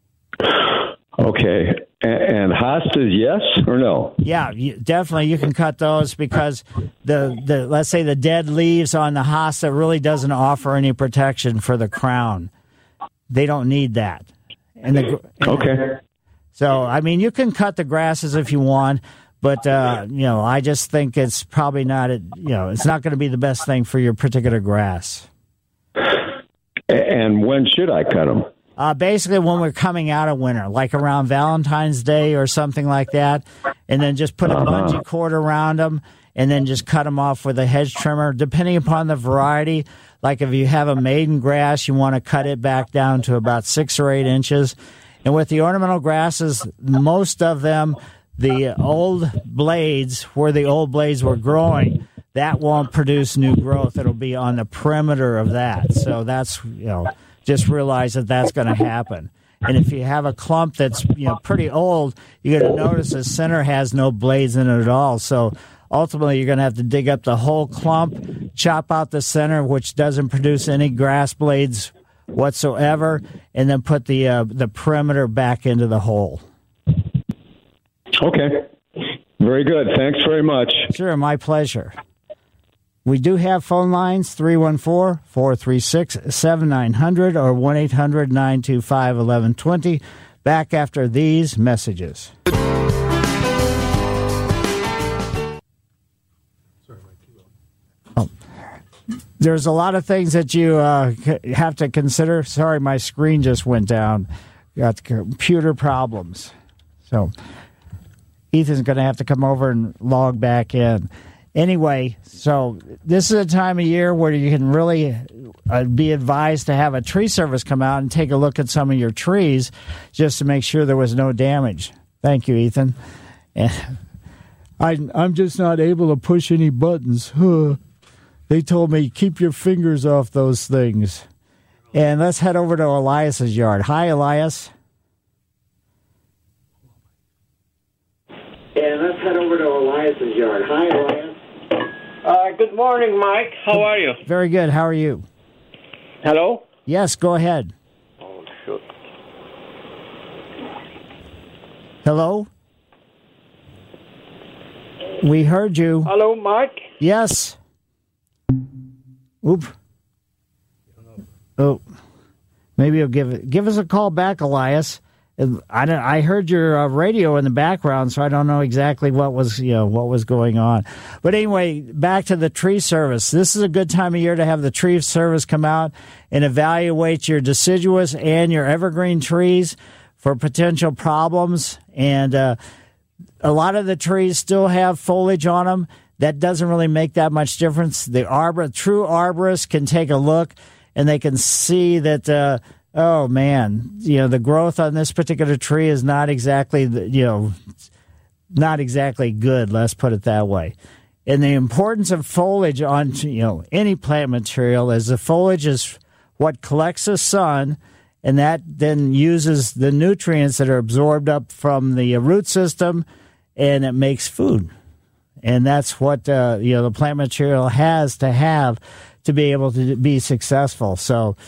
Okay. And hostas, yes or no? Yeah, you, definitely you can cut those, because the, the let's say the dead leaves on the hosta really doesn't offer any protection for the crown. They don't need that. And the, okay. So, I mean, you can cut the grasses if you want, but, uh, you know, I just think it's probably not, a, you know, it's not going to be the best thing for your particular grass. And when should I cut them? Uh, basically, when we're coming out of winter, like around Valentine's Day or something like that, and then just put a uh-huh. bungee cord around them, and then just cut them off with a hedge trimmer, depending upon the variety. Like if you have a maiden grass, you want to cut it back down to about six or eight inches. And with the ornamental grasses, most of them, the old blades, where the old blades were growing, that won't produce new growth. It'll be on the perimeter of that. So that's, you know, just realize that that's going to happen. And if you have a clump that's, you know, pretty old, you're going to notice the center has no blades in it at all. So ultimately, you're going to have to dig up the whole clump, chop out the center, which doesn't produce any grass blades whatsoever, and then put the uh, the perimeter back into the hole. Okay. Very good. Thanks very much. Sure, my pleasure. We do have phone lines, three one four, four three six, seven nine zero zero or one eight hundred, nine two five, one one two zero. Back after these messages. Oh. There's a lot of things that you uh, have to consider. Sorry, my screen just went down. Got computer problems. So Ethan's going to have to come over and log back in. Anyway, so this is a time of year where you can really uh, be advised to have a tree service come out and take a look at some of your trees just to make sure there was no damage. Thank you, Ethan. And I, I'm just not able to push any buttons. They told me, keep your fingers off those things. And let's head over to Elias's yard. Hi, Elias. And let's head over to Elias's yard. Hi, Elias. Uh, good morning, Mike. How are you? Very good. How are you? Hello? Yes, go ahead. Oh, shoot. Hello? We heard you. Hello, Mike? Yes. Oop. Oh, maybe you'll give it, give us a call back, Elias. I don't, I heard your uh, radio in the background, so I don't know exactly what was you know what was going on. But anyway, back to the tree service. This is a good time of year to have the tree service come out and evaluate your deciduous and your evergreen trees for potential problems. And uh, a lot of the trees still have foliage on them. That doesn't really make that much difference. The arbor, true arborists can take a look and they can see that. Uh, Oh, man, you know, the growth on this particular tree is not exactly, you know, not exactly good, let's put it that way. And the importance of foliage on, you know, any plant material is the foliage is what collects the sun, and that then uses the nutrients that are absorbed up from the root system, and it makes food. And that's what, uh, you know, the plant material has to have to be able to be successful. So,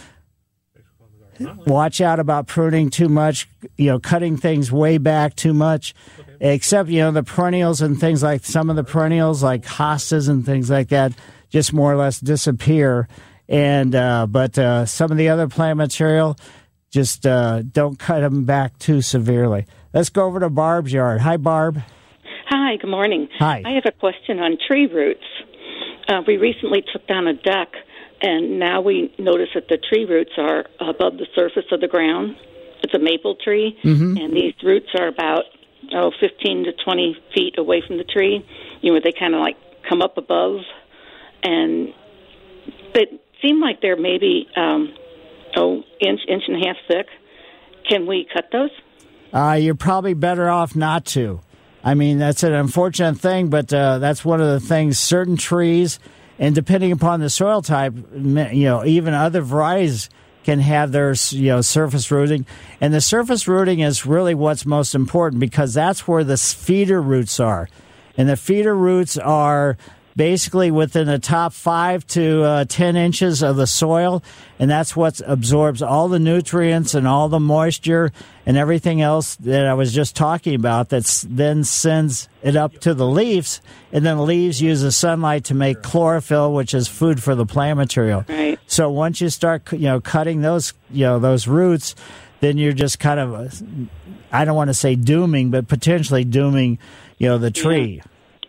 watch out about pruning too much, you know, cutting things way back too much, okay. Except, you know, the perennials and things like some of the perennials like hostas and things like that just more or less disappear. And, uh, but uh, some of the other plant material, just uh, don't cut them back too severely. Let's go over to Barb's yard. Hi, Barb. Hi, good morning. Hi. I have a question on tree roots. Uh, we recently took down a deck. And now we notice that the tree roots are above the surface of the ground. It's a maple tree, mm-hmm. and these roots are about, oh, fifteen to twenty feet away from the tree. You know, they kind of like come up above, and they seem like they're maybe, um, oh, inch, inch and a half thick. Can we cut those? Uh, you're probably better off not to. I mean, that's an unfortunate thing, but uh, that's one of the things certain trees. And depending upon the soil type, you know, even other varieties can have their, you know, surface rooting. And the surface rooting is really what's most important because that's where the feeder roots are. And the feeder roots are basically within the top five to uh, ten inches of the soil. And that's what absorbs all the nutrients and all the moisture and everything else that I was just talking about that then sends it up to the leaves. And then the leaves use the sunlight to make chlorophyll, which is food for the plant material. Right. So once you start, you know, cutting those, you know, those roots, then you're just kind of, I don't want to say dooming, but potentially dooming, you know, the tree. Yeah.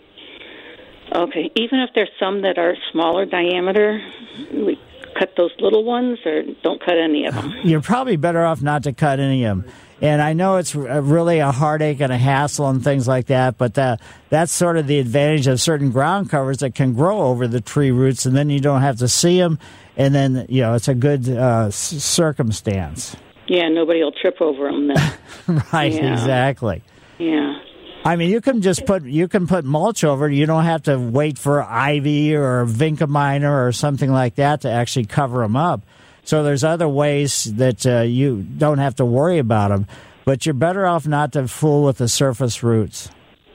Okay. Even if there's some that are smaller diameter, we cut those little ones or don't cut any of them? You're probably better off not to cut any of them. And I know it's really a heartache and a hassle and things like that, but uh, that's sort of the advantage of certain ground covers that can grow over the tree roots, and then you don't have to see them, and then, you know, it's a good uh, s- circumstance. Yeah, nobody will trip over them then. Right, yeah. Exactly. Yeah. I mean, you can just put you can put mulch over it. You don't have to wait for ivy or vincominer or something like that to actually cover them up. So there's other ways that uh, you don't have to worry about them. But you're better off not to fool with the surface roots.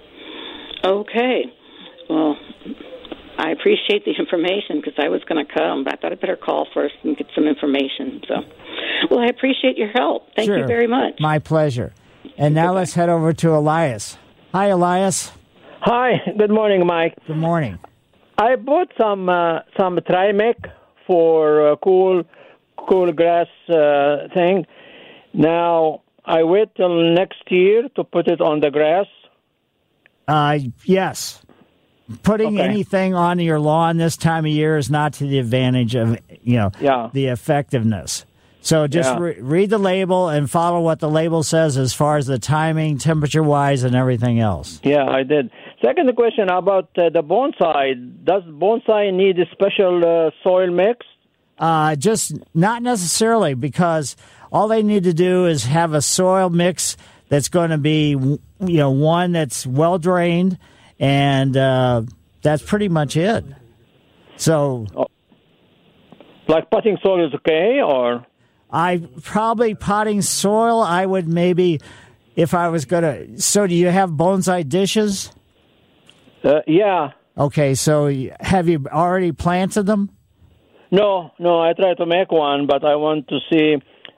Okay. Well, I appreciate the information because I was going to cut them, but I thought I'd better call first and get some information. So, well, I appreciate your help. Thank Sure. you very much. My pleasure. And now let's head over to Elias. Hi, Elias. Hi. Good morning, Mike. Good morning. I bought some uh, some Trimec for uh, cool cool grass uh, thing. Now I wait till next year to put it on the grass. Uh, yes. Putting Okay. anything on your lawn this time of year is not to the advantage of, you know, Yeah. the effectiveness. So just Yeah. re- read the label and follow what the label says as far as the timing, temperature-wise, and everything else. Yeah, I did. Second question about uh, the bonsai. Does bonsai need a special uh, soil mix? Uh, just not necessarily, because all they need to do is have a soil mix that's going to be, you know, one that's well-drained, and uh, that's pretty much it. So, oh. Like potting soil is okay, or? I probably potting soil, I would maybe, if I was going to, so do you have bonsai dishes? Uh, yeah. Okay, so have you already planted them? No, no, I tried to make one, but I want to see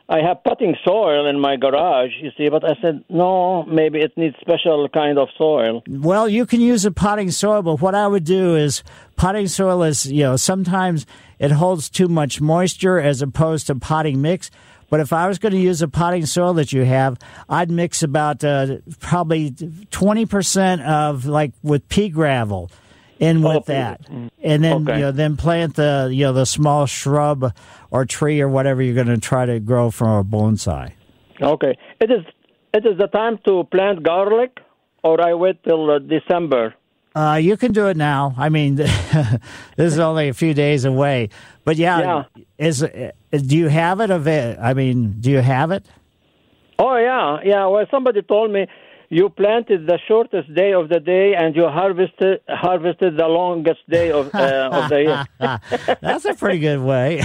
I have potting soil in my garage, you see, but I said, no, maybe it needs special kind of soil. Well, you can use a potting soil, but what I would do is potting soil is, you know, sometimes it holds too much moisture as opposed to potting mix. But if I was going to use a potting soil that you have, I'd mix about uh, probably twenty percent of, like, with pea gravel in with oh, that, and then okay. you know, then plant the you know the small shrub or tree or whatever you're going to try to grow from a bonsai. Okay, it is it is the time to plant garlic, or I wait till uh, December. Uh, you can do it now. I mean, this is only a few days away, but yeah, yeah. is do you have it? Of it? I mean, do you have it? Oh yeah, yeah. Well, somebody told me. You planted the shortest day of the day, and you harvested harvested the longest day of uh, of the year. That's a pretty good way.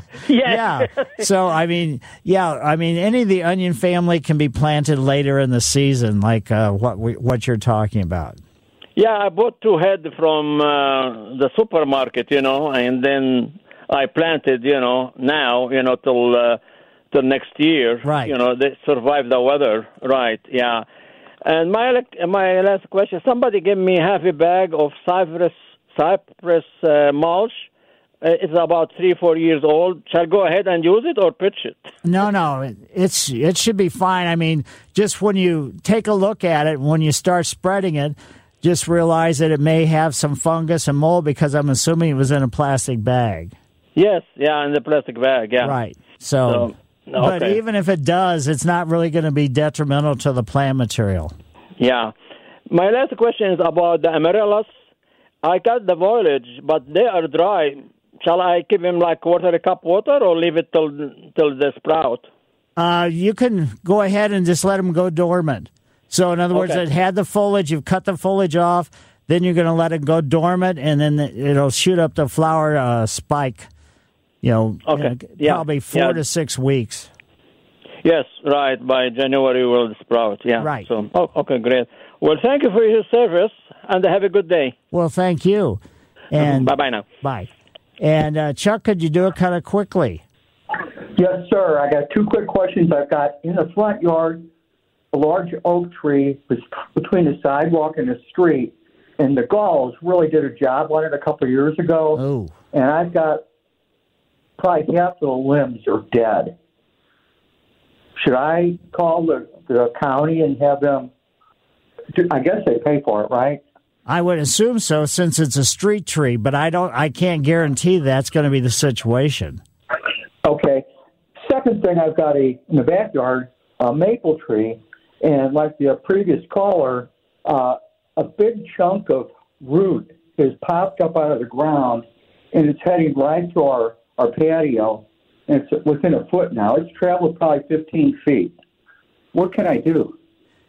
yeah. yeah. So I mean, yeah, I mean, any of the onion family can be planted later in the season, like uh, what we, what you're talking about. Yeah, I bought two head from uh, the supermarket, you know, and then I planted, you know, now, you know, till uh, till next year. Right. You know, they survive the weather. Right. Yeah. And my my last question: somebody gave me half a bag of cypress cypress uh, mulch. Uh, it's about three four years old. Shall I go ahead and use it or pitch it? No, no, it's it should be fine. I mean, just when you take a look at it, when you start spreading it, just realize that it may have some fungus and mold because I'm assuming it was in a plastic bag. Yes, yeah, in the plastic bag. Yeah, right. So. so Okay. But even if it does, it's not really going to be detrimental to the plant material. Yeah. My last question is about the amaryllis. I cut the foliage, but they are dry. Shall I keep them like quarter a cup water or leave it till till they sprout? Uh, you can go ahead and just let them go dormant. So in other words, okay. it had the foliage, you've cut the foliage off, then you're going to let it go dormant, and then it'll shoot up the flower uh, spike. You know, okay. yeah. probably four yeah. to six weeks. Yes, right. By January, will sprout. Yeah. Right. So, oh, okay, great. Well, thank you for your service, and have a good day. Well, thank you. And bye bye now. Bye. And uh, Chuck, could you do it kind of quickly? Yes, sir. I got two quick questions. I've got in the front yard a large oak tree was between the sidewalk and the street, and the galls really did a job on it a couple of years ago. Oh. And I've got probably half the limbs are dead. Should I call the, the county and have them? I guess they pay for it, right? I would assume so, since it's a street tree, but I don't. I can't guarantee that's going to be the situation. Okay. Second thing, I've got a in the backyard a maple tree, and like the previous caller, uh, a big chunk of root has popped up out of the ground, and it's heading right to our, our patio. And it's within a foot now. It's traveled probably fifteen feet. What can I do?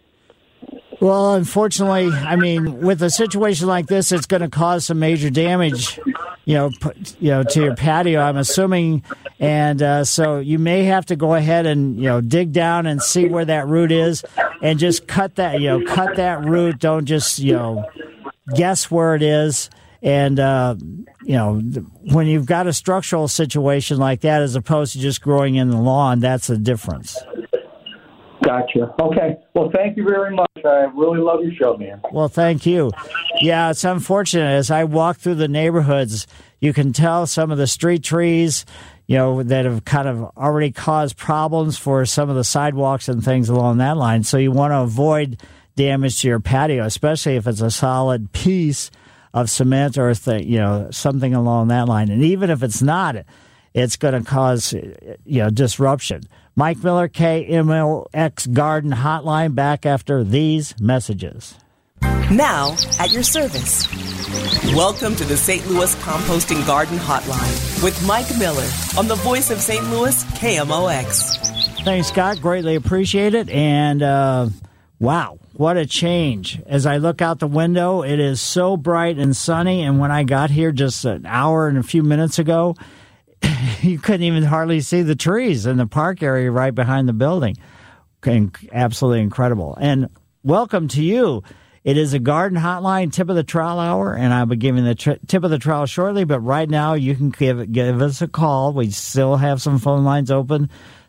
Well, unfortunately, I mean, with a situation like this, it's going to cause some major damage, you know, you know, to your patio, I'm assuming. And uh, so you may have to go ahead and, you know, dig down and see where that root is and just cut that, you know, cut that root. Don't just, you know, guess where it is. And, uh, you know, when you've got a structural situation like that, as opposed to just growing in the lawn, that's the difference. Gotcha. Okay. Well, thank you very much. I really love your show, man. Well, thank you. Yeah, it's unfortunate. As I walk through the neighborhoods, you can tell some of the street trees, you know, that have kind of already caused problems for some of the sidewalks and things along that line. So you want to avoid damage to your patio, especially if it's a solid piece of cement or, th- you know, something along that line. And even if it's not, it's going to cause, you know, disruption. Mike Miller, K M O X Garden Hotline, back after these messages. Now, at your service. Welcome to the Saint Louis Composting Garden Hotline with Mike Miller on the voice of Saint Louis, K M O X. Thanks, Scott. Greatly appreciate it. And, uh, wow, what a change. As I look out the window, it is so bright and sunny. And when I got here just an hour and a few minutes ago, you couldn't even hardly see the trees in the park area right behind the building. Absolutely incredible. And welcome to you. It is a garden hotline, tip of the trowel hour, and I'll be giving the tri- tip of the trowel shortly. But right now, you can give give us a call. We still have some phone lines open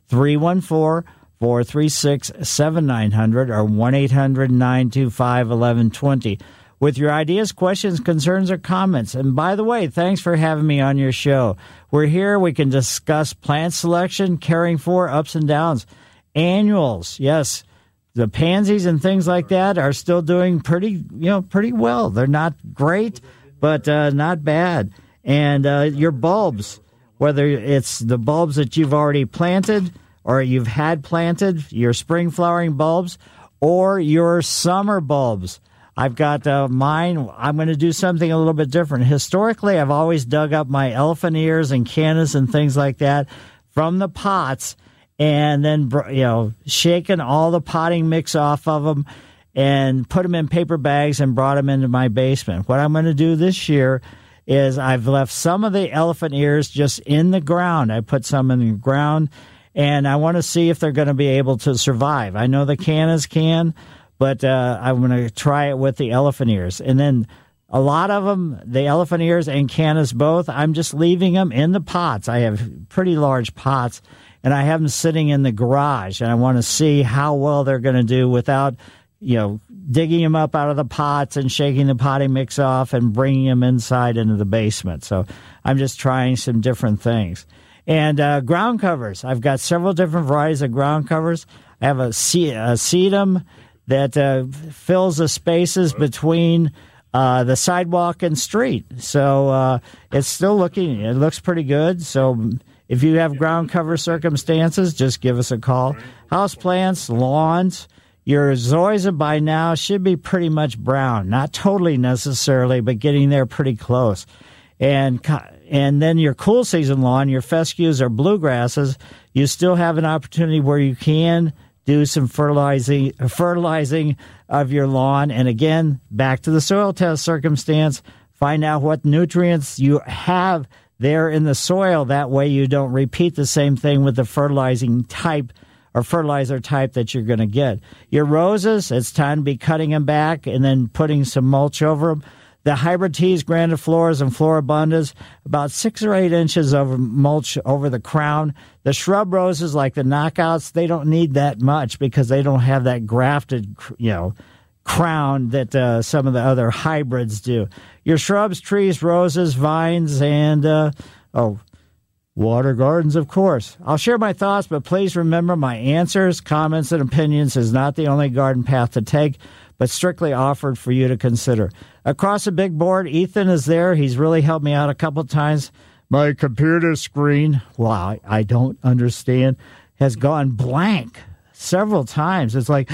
three one four, four three six, seven nine zero zero or one eight hundred, nine two five, one one two zero with your ideas, questions, concerns, or comments. And by the way, thanks for having me on your show. We're here. We can discuss plant selection, caring for, ups and downs, annuals. Yes, the pansies and things like that are still doing pretty, you know, pretty well. They're not great, but uh, not bad. And uh, your bulbs, whether it's the bulbs that you've already planted or you've had planted, your spring flowering bulbs, or your summer bulbs. I've got uh, mine. I'm going to do something a little bit different. Historically, I've always dug up my elephant ears and cannas and things like that from the pots and then, you know, shaken all the potting mix off of them and put them in paper bags and brought them into my basement. What I'm going to do this year is I've left some of the elephant ears just in the ground. I put some in the ground, and I want to see if they're going to be able to survive. I know the cannas can, but uh, I'm going to try it with the elephant ears. And then a lot of them, the elephant ears and cannas both, I'm just leaving them in the pots. I have pretty large pots, and I have them sitting in the garage, and I want to see how well they're going to do without, you know, digging them up out of the pots and shaking the potting mix off and bringing them inside into the basement. So I'm just trying some different things. And uh, ground covers. I've got several different varieties of ground covers. I have a, ce- a sedum that uh, fills the spaces between uh, the sidewalk and street. So uh, it's still looking, it looks pretty good. So if you have ground cover circumstances, just give us a call. House plants, lawns, your zoysia by now should be pretty much brown. Not totally necessarily, but getting there pretty close. And and then your cool season lawn, your fescues or bluegrasses, you still have an opportunity where you can do some fertilizing fertilizing of your lawn. And again, back to the soil test circumstance, find out what nutrients you have there in the soil. That way you don't repeat the same thing with the fertilizing type or fertilizer type that you're going to get. Your roses, it's time to be cutting them back and then putting some mulch over them. The hybrid teas, grandifloras, and floribundas, about six or eight inches of mulch over the crown. The shrub roses, like the knockouts, they don't need that much because they don't have that grafted, you know, crown that uh, some of the other hybrids do. Your shrubs, trees, roses, vines, and, uh, oh, water gardens, of course. I'll share my thoughts, but please remember my answers, comments, and opinions is not the only garden path to take, but strictly offered for you to consider. Across the big board, Ethan is there. He's really helped me out a couple of times. My computer screen, wow, I don't understand, has gone blank several times. It's like,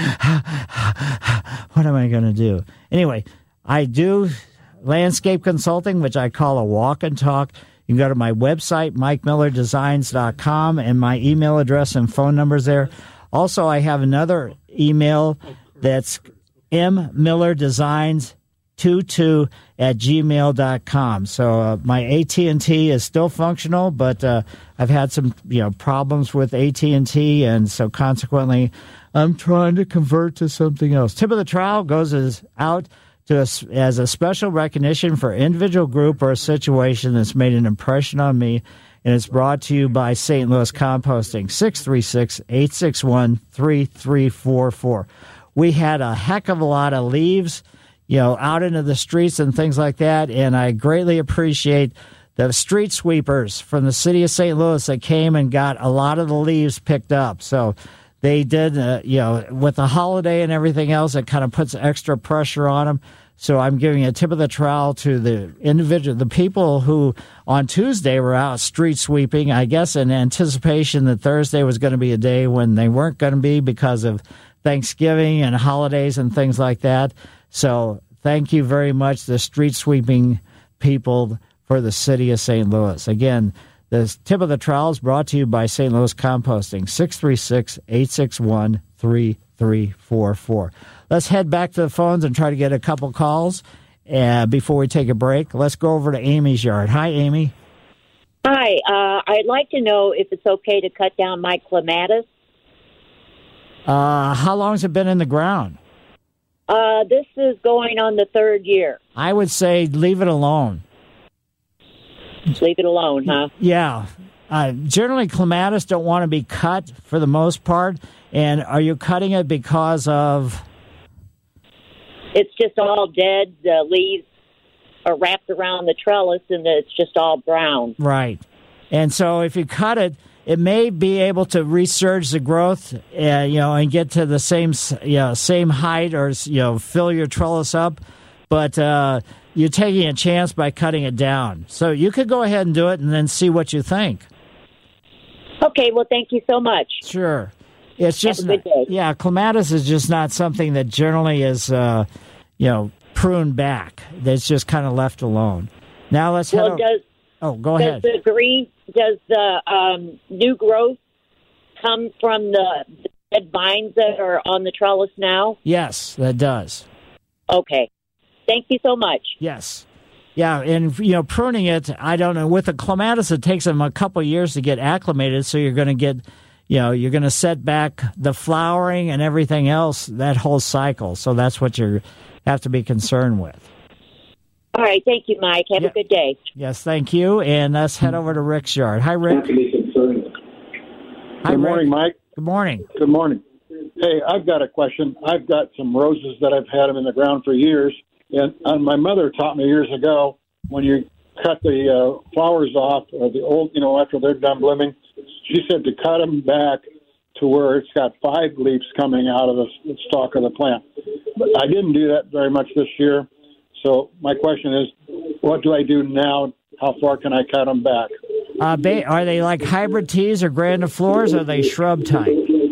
what am I going to do? Anyway, I do landscape consulting, which I call a walk and talk. You can go to my website, mike miller designs dot com, and my email address and phone numbers there. Also, I have another email that's m miller designs twenty-two at gmail dot com. So uh, my A T and T is still functional, but uh, I've had some you know problems with A T and T, and so consequently, I'm trying to convert to something else. Tip of the trowel goes as out to a, as a special recognition for individual group or a situation that's made an impression on me, and it's brought to you by Saint Louis Composting, six three six, eight six one, three three four four. We had a heck of a lot of leaves, you know, out into the streets and things like that, and I greatly appreciate the street sweepers from the city of Saint Louis that came and got a lot of the leaves picked up. So they did, uh, you know, with the holiday and everything else, it kind of puts extra pressure on them. So I'm giving a tip of the trowel to the individual, the people who on Tuesday were out street sweeping, I guess in anticipation that Thursday was going to be a day when they weren't going to be because of Thanksgiving and holidays and things like that. So thank you very much, the street sweeping people for the city of Saint Louis. Again, the tip of the trowel is brought to you by Saint Louis Composting, six three six, eight six one, three three four four. Let's head back to the phones and try to get a couple calls uh, before we take a break. Let's go over to Amy's yard. Hi, Amy. Hi. Uh, I'd like to know if it's okay to cut down my clematis. Uh, how long has it been in the ground? Uh, this is going on the third year. I would say leave it alone. Leave it alone, huh? Yeah. Uh, generally, clematis don't want to be cut for the most part. And are you cutting it because of? It's just all dead. The leaves are wrapped around the trellis, and it's just all brown. Right. And so if you cut it, it may be able to resurge the growth, uh, you know, and get to the same, you know, same height, or you know, fill your trellis up. But uh, you're taking a chance by cutting it down. So you could go ahead and do it, and then see what you think. Okay. Well, thank you so much. Sure. It's just Have a good day. Yeah, clematis is just not something that generally is, uh, you know, pruned back. That's just kind of left alone. Now let's Well, head. does Oh, go does ahead. the green does the um, new growth come from the dead vines that are on the trellis now? Yes, that does. Okay. Thank you so much. Yes. Yeah, and, you know, pruning it, I don't know. With the clematis, it takes them a couple of years to get acclimated, so you're going to get, you know, you're going to set back the flowering and everything else, that whole cycle. So that's what you have to be concerned with. All right. Thank you, Mike. Have Yeah. a good day. Yes, thank you. And let's head over to Rick's yard. Hi, Rick. Hi, Good morning, Rick. Mike. Good morning. Good morning. Hey, I've got a question. I've got some roses that I've had them in the ground for years, and, and my mother taught me years ago when you cut the uh, flowers off, or the old, you know, after they're done blooming, she said to cut them back to where it's got five leaves coming out of the, the stalk of the plant. But I didn't do that very much this year. So my question is, what do I do now? How far can I cut them back? Uh, ba- are they like hybrid teas or grandiflors, or are they shrub type?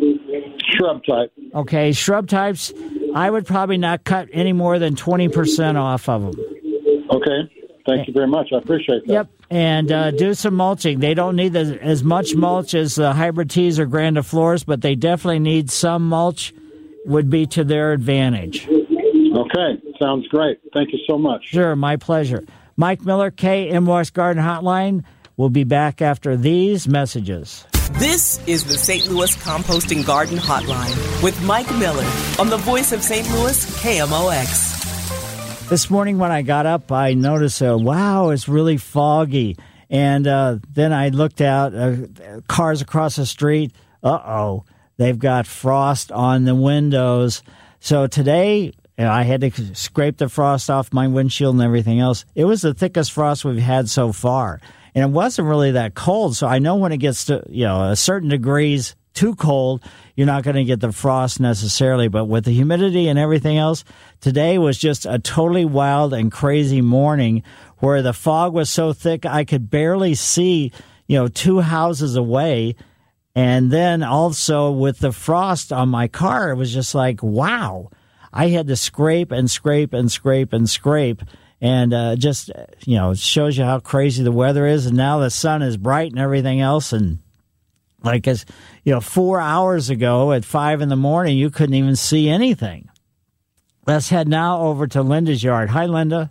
Shrub type. Okay, shrub types, I would probably not cut any more than twenty percent off of them. Okay. Thank you very much. I appreciate that. Yep, and uh, do some mulching. They don't need as, as much mulch as the hybrid teas or grandiflors, but they definitely need some mulch, would be to their advantage. Okay, sounds great. Thank you so much. Sure, my pleasure. Mike Miller, K M O S Garden Hotline. We'll be back after these messages. This is the Saint Louis Composting Garden Hotline with Mike Miller on the voice of Saint Louis, K M O X. This morning when I got up, I noticed, uh, wow, it's really foggy. And uh, then I looked out, uh, cars across the street. Uh-oh, they've got frost on the windows. So today, you know, I had to scrape the frost off my windshield and everything else. It was the thickest frost we've had so far. And it wasn't really that cold, so I know when it gets to, you know, a certain degrees too cold, you're not going to get the frost necessarily. But with the humidity and everything else, today was just a totally wild and crazy morning where the fog was so thick I could barely see, you know, two houses away. And then also with the frost on my car, it was just like, wow. I had to scrape and scrape and scrape and scrape. And uh, just, you know, it shows you how crazy the weather is. And now the sun is bright and everything else. And like, as you know, four hours ago at five in the morning, you couldn't even see anything. Let's head now over to Linda's yard. Hi, Linda.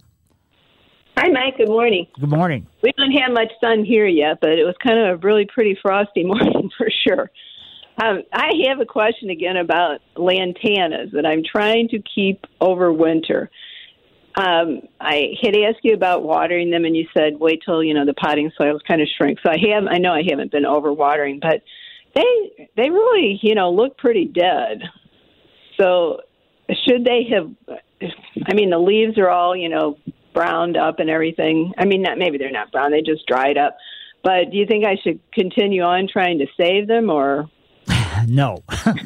Hi, Mike. Good morning. Good morning. We haven't had much sun here yet, but it was kind of a really pretty frosty morning for sure. Um, I have a question again about lantanas that I'm trying to keep over winter. Um, I had asked you about watering them, and you said wait till you know the potting soils kind of shrink. So I have, I know I haven't been overwatering, but they they really you know look pretty dead. So should they have? I mean, the leaves are all you know browned up and everything. I mean, not maybe they're not brown; they just dried up. But do you think I should continue on trying to save them, or? No.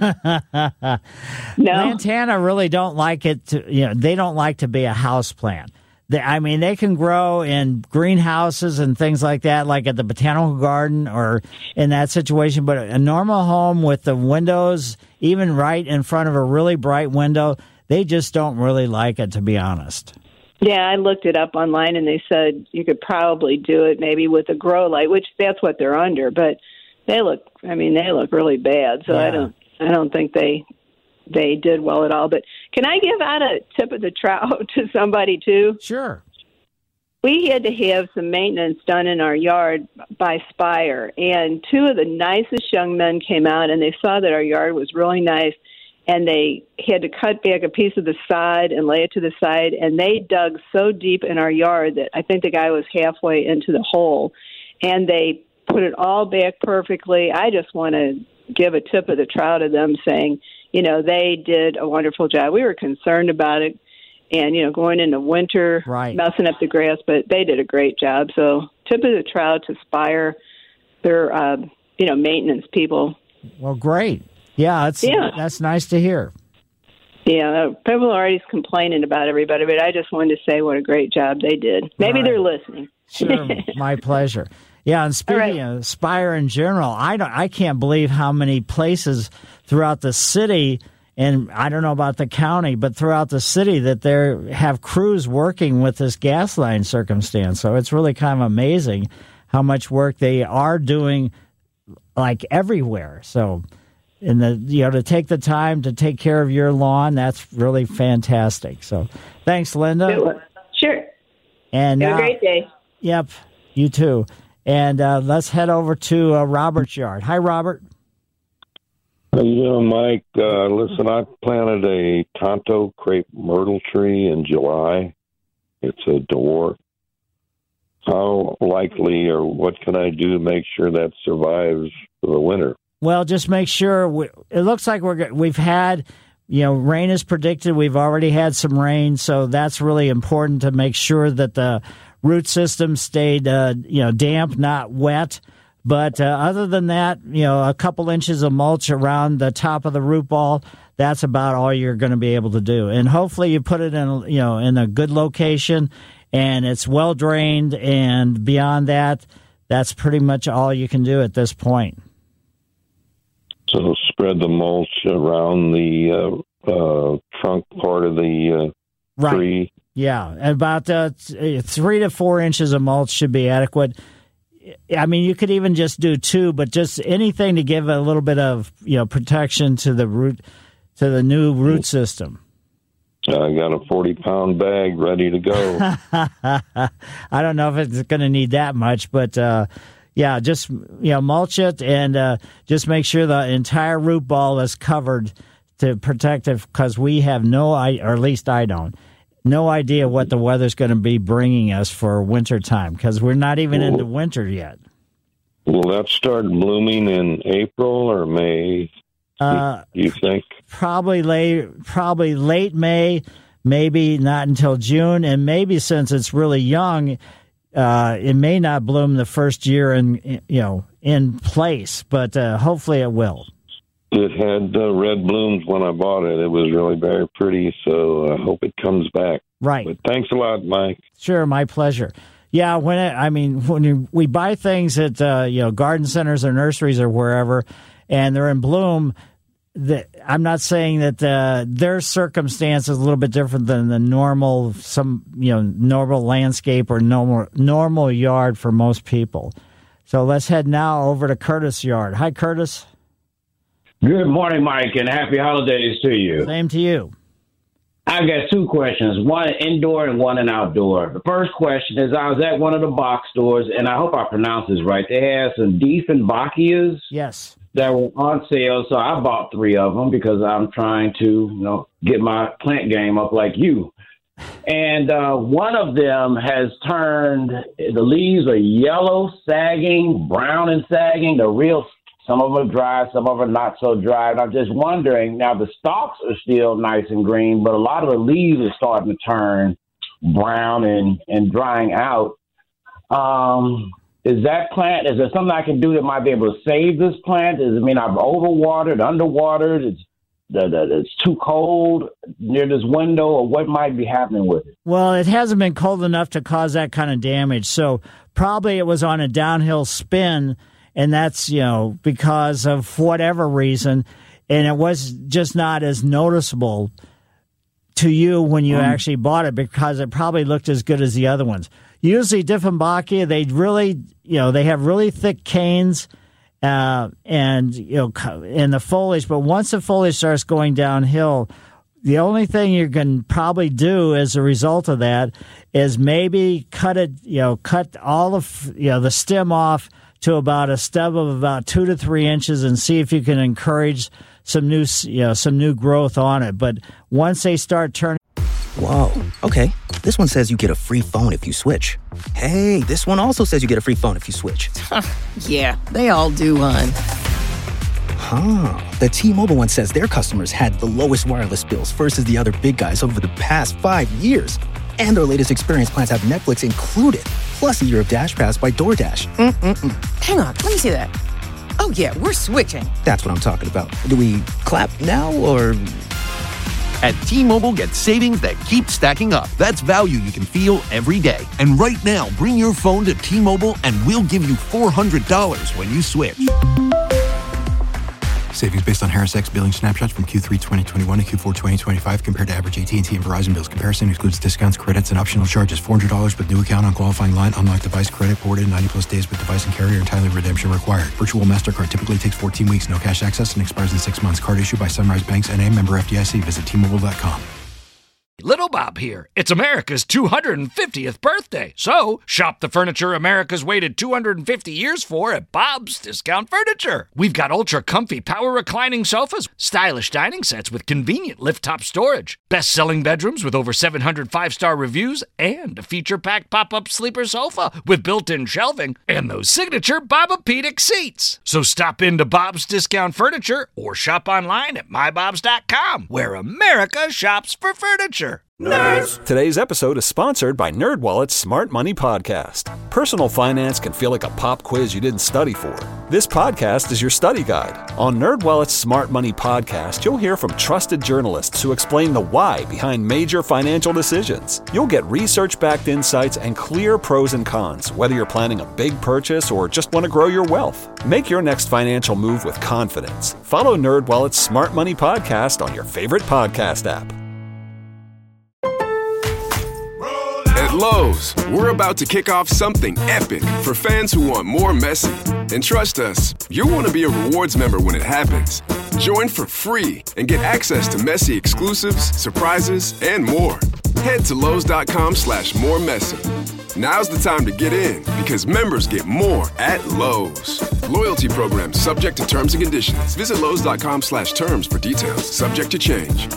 no. Lantana really don't like it to, you know, they don't like to be a house plant. They, I mean, they can grow in greenhouses and things like that, like at the botanical garden or in that situation. But a normal home with the windows, even right in front of a really bright window, they just don't really like it, to be honest. Yeah, I looked it up online, and they said you could probably do it maybe with a grow light, which that's what they're under, but they look, I mean, they look really bad. So yeah. I don't, I don't think they, they did well at all. But can I give out a tip of the trowel to somebody too? Sure. We had to have some maintenance done in our yard by Spire, and two of the nicest young men came out, and they saw that our yard was really nice, and they had to cut back a piece of the sod and lay it to the side, and they dug so deep in our yard that I think the guy was halfway into the hole, and they put it all back perfectly. I just want to give a tip of the trout to them, saying, you know, they did a wonderful job. We were concerned about it, and you know, going into winter, right. messing up the grass, but they did a great job. So, tip of the trout to Spire, their uh, you know maintenance people. Well, great. Yeah, it's yeah. that's nice to hear. Yeah, people are always complaining about everybody, but I just wanted to say what a great job they did. Maybe right. they're listening. Sure, my pleasure. Yeah, and speaking right. of Spire in general, I don't, I can't believe how many places throughout the city, and I don't know about the county, but throughout the city that they have crews working with this gas line circumstance. So it's really kind of amazing how much work they are doing, like everywhere. So, and the you know to take the time to take care of your lawn, that's really fantastic. So, thanks, Linda. Sure. And have uh, a great day. Yep, you too. And uh, let's head over to uh, Robert's yard. Hi, Robert. How you doing, Mike? Uh, listen, I planted a Tonto crepe myrtle tree in July. It's a dwarf. How likely, or what can I do to make sure that survives for the winter? Well, just make sure. We, it looks like we're we've had, you know, rain is predicted. We've already had some rain, so that's really important to make sure that the root system stayed, uh, you know, damp, not wet. But uh, other than that, you know, a couple inches of mulch around the top of the root ball, that's about all you're going to be able to do. And hopefully you put it in, you know, in a good location and it's well drained. And beyond that, that's pretty much all you can do at this point. So spread the mulch around the uh, uh, trunk part of the uh, right. tree. Yeah, about uh, three to four inches of mulch should be adequate. I mean, you could even just do two, but just anything to give a little bit of, you know, protection to the root, to the new root system. I got a forty-pound bag ready to go. I don't know if it's going to need that much, but uh, yeah, just, you know, mulch it and uh, just make sure the entire root ball is covered to protect it, because we have no, or at least I don't, no idea what the weather's going to be bringing us for winter time, because we're not even will, into winter yet. Will that start blooming in April or May? Uh, do you think? Probably late, probably late May, maybe not until June, and maybe since it's really young, uh, it may not bloom the first year in, you know, in place, but uh, hopefully it will. It had uh, red blooms when I bought it. It was really very pretty, so I hope it comes back. Right. But thanks a lot, Mike. Sure, my pleasure. Yeah, when it, I mean, when you, we buy things at uh, you know garden centers or nurseries or wherever, and they're in bloom, that I'm not saying that uh, their circumstance is a little bit different than the normal some you know normal landscape or normal normal yard for most people. So let's head now over to Curtis' yard. Hi, Curtis. Good morning, Mike, and happy holidays to you. Same to you. I've got two questions, one indoor and one an outdoor. The first question is, I was at one of the box stores, and I hope I pronounce this right. They had some Dieffenbachias yes. that were on sale, so I bought three of them because I'm trying to, you know, get my plant game up like you. And uh, one of them has turned, the leaves are yellow, sagging, brown and sagging. They're real. Some of them are dry, some of them are not so dry. And I'm just wondering, now the stalks are still nice and green, but a lot of the leaves are starting to turn brown and, and drying out. Um, is that plant, is there something I can do that might be able to save this plant? Does it mean I've overwatered, underwatered, it's, the, the, it's too cold near this window, or what might be happening with it? Well, it hasn't been cold enough to cause that kind of damage. So probably it was on a downhill spin. And that's, you know, because of whatever reason, and it was just not as noticeable to you when you um, actually bought it, because it probably looked as good as the other ones. Usually Dieffenbachia, they really, you know, they have really thick canes uh, and, you know, in the foliage. But once the foliage starts going downhill, the only thing you can probably do as a result of that is maybe cut it, you know, cut all of, you know, the stem off to about a stub of about two to three inches, and see if you can encourage some new, you know, some new growth on it. But once they start turning, Whoa, okay. This one says you get a free phone if you switch. Hey, this one also says you get a free phone if you switch. Yeah, they all do, hon. Huh. The T-Mobile one says their customers had the lowest wireless bills versus the other big guys over the past five years. And their latest experience plans have Netflix included, plus a year of Dash Pass by DoorDash. Mm-mm-mm. Hang on, let me see that. Oh, yeah, we're switching. That's what I'm talking about. Do we clap now, or...? At T-Mobile, get savings that keep stacking up. That's value you can feel every day. And right now, bring your phone to T-Mobile and we'll give you four hundred dollars when you switch. Savings based on Harris X billing snapshots from Q three twenty twenty-one to Q four twenty twenty-five compared to average A T and T and Verizon bills. Comparison excludes discounts, credits, and optional charges. four hundred dollars with new account on qualifying line. Unlocked device credit ported ninety plus days with device and carrier and timely redemption required. Virtual MasterCard typically takes fourteen weeks. No cash access and expires in six months. Card issued by Sunrise Banks N A, member F D I C. Visit T Mobile dot com. Little Bob here. It's America's two hundred fiftieth birthday. So, shop the furniture America's waited two hundred fifty years for at Bob's Discount Furniture. We've got ultra comfy power reclining sofas, stylish dining sets with convenient lift-top storage, best-selling bedrooms with over seven hundred five-star reviews, and a feature-packed pop-up sleeper sofa with built-in shelving, and those signature Bobapedic seats. So stop into Bob's Discount Furniture or shop online at my bobs dot com, where America shops for furniture. Nerds! Today's episode is sponsored by NerdWallet's Smart Money Podcast. Personal finance can feel like a pop quiz you didn't study for. This podcast is your study guide. On NerdWallet's Smart Money Podcast, you'll hear from trusted journalists who explain the why behind major financial decisions. You'll get research-backed insights and clear pros and cons, whether you're planning a big purchase or just want to grow your wealth. Make your next financial move with confidence. Follow NerdWallet's Smart Money Podcast on your favorite podcast app. At Lowe's, we're about to kick off something epic for fans who want more messy. And trust us, you'll want to be a rewards member when it happens. Join for free and get access to messy exclusives, surprises, and more. Head to Lowe's dot com slash more messy. Now's the time to get in because members get more at Lowe's. Loyalty program subject to terms and conditions. Visit Lowe's dot com slash terms for details. Subject to change.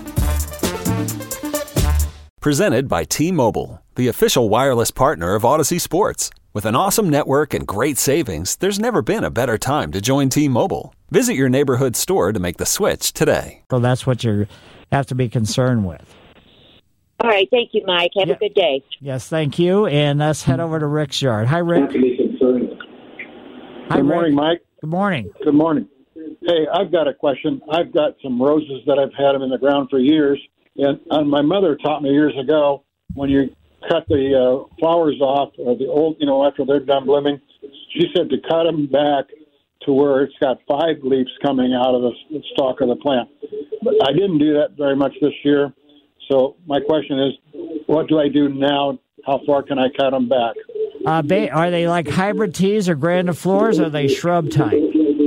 Presented by T-Mobile, the official wireless partner of Odyssey Sports. With an awesome network and great savings, there's never been a better time to join T-Mobile. Visit your neighborhood store to make the switch today. So that's what you have to be concerned with. All right. Thank you, Mike. Have Yeah. a good day. Yes, thank you. And let's head over to Rick's yard. Hi, Rick. Hi, Good morning, Rick. Mike. Good morning. Good morning. Hey, I've got a question. I've got some roses that I've had them in the ground for years, and, and my mother taught me years ago when you cut the uh, flowers off, or the old, you know, after they're done blooming, she said to cut them back to where it's got five leaves coming out of the, the stalk of the plant. But I didn't do that very much this year. So my question is, what do I do now? How far can I cut them back? Uh, ba- are they like hybrid teas or grandiflors, or are they shrub type?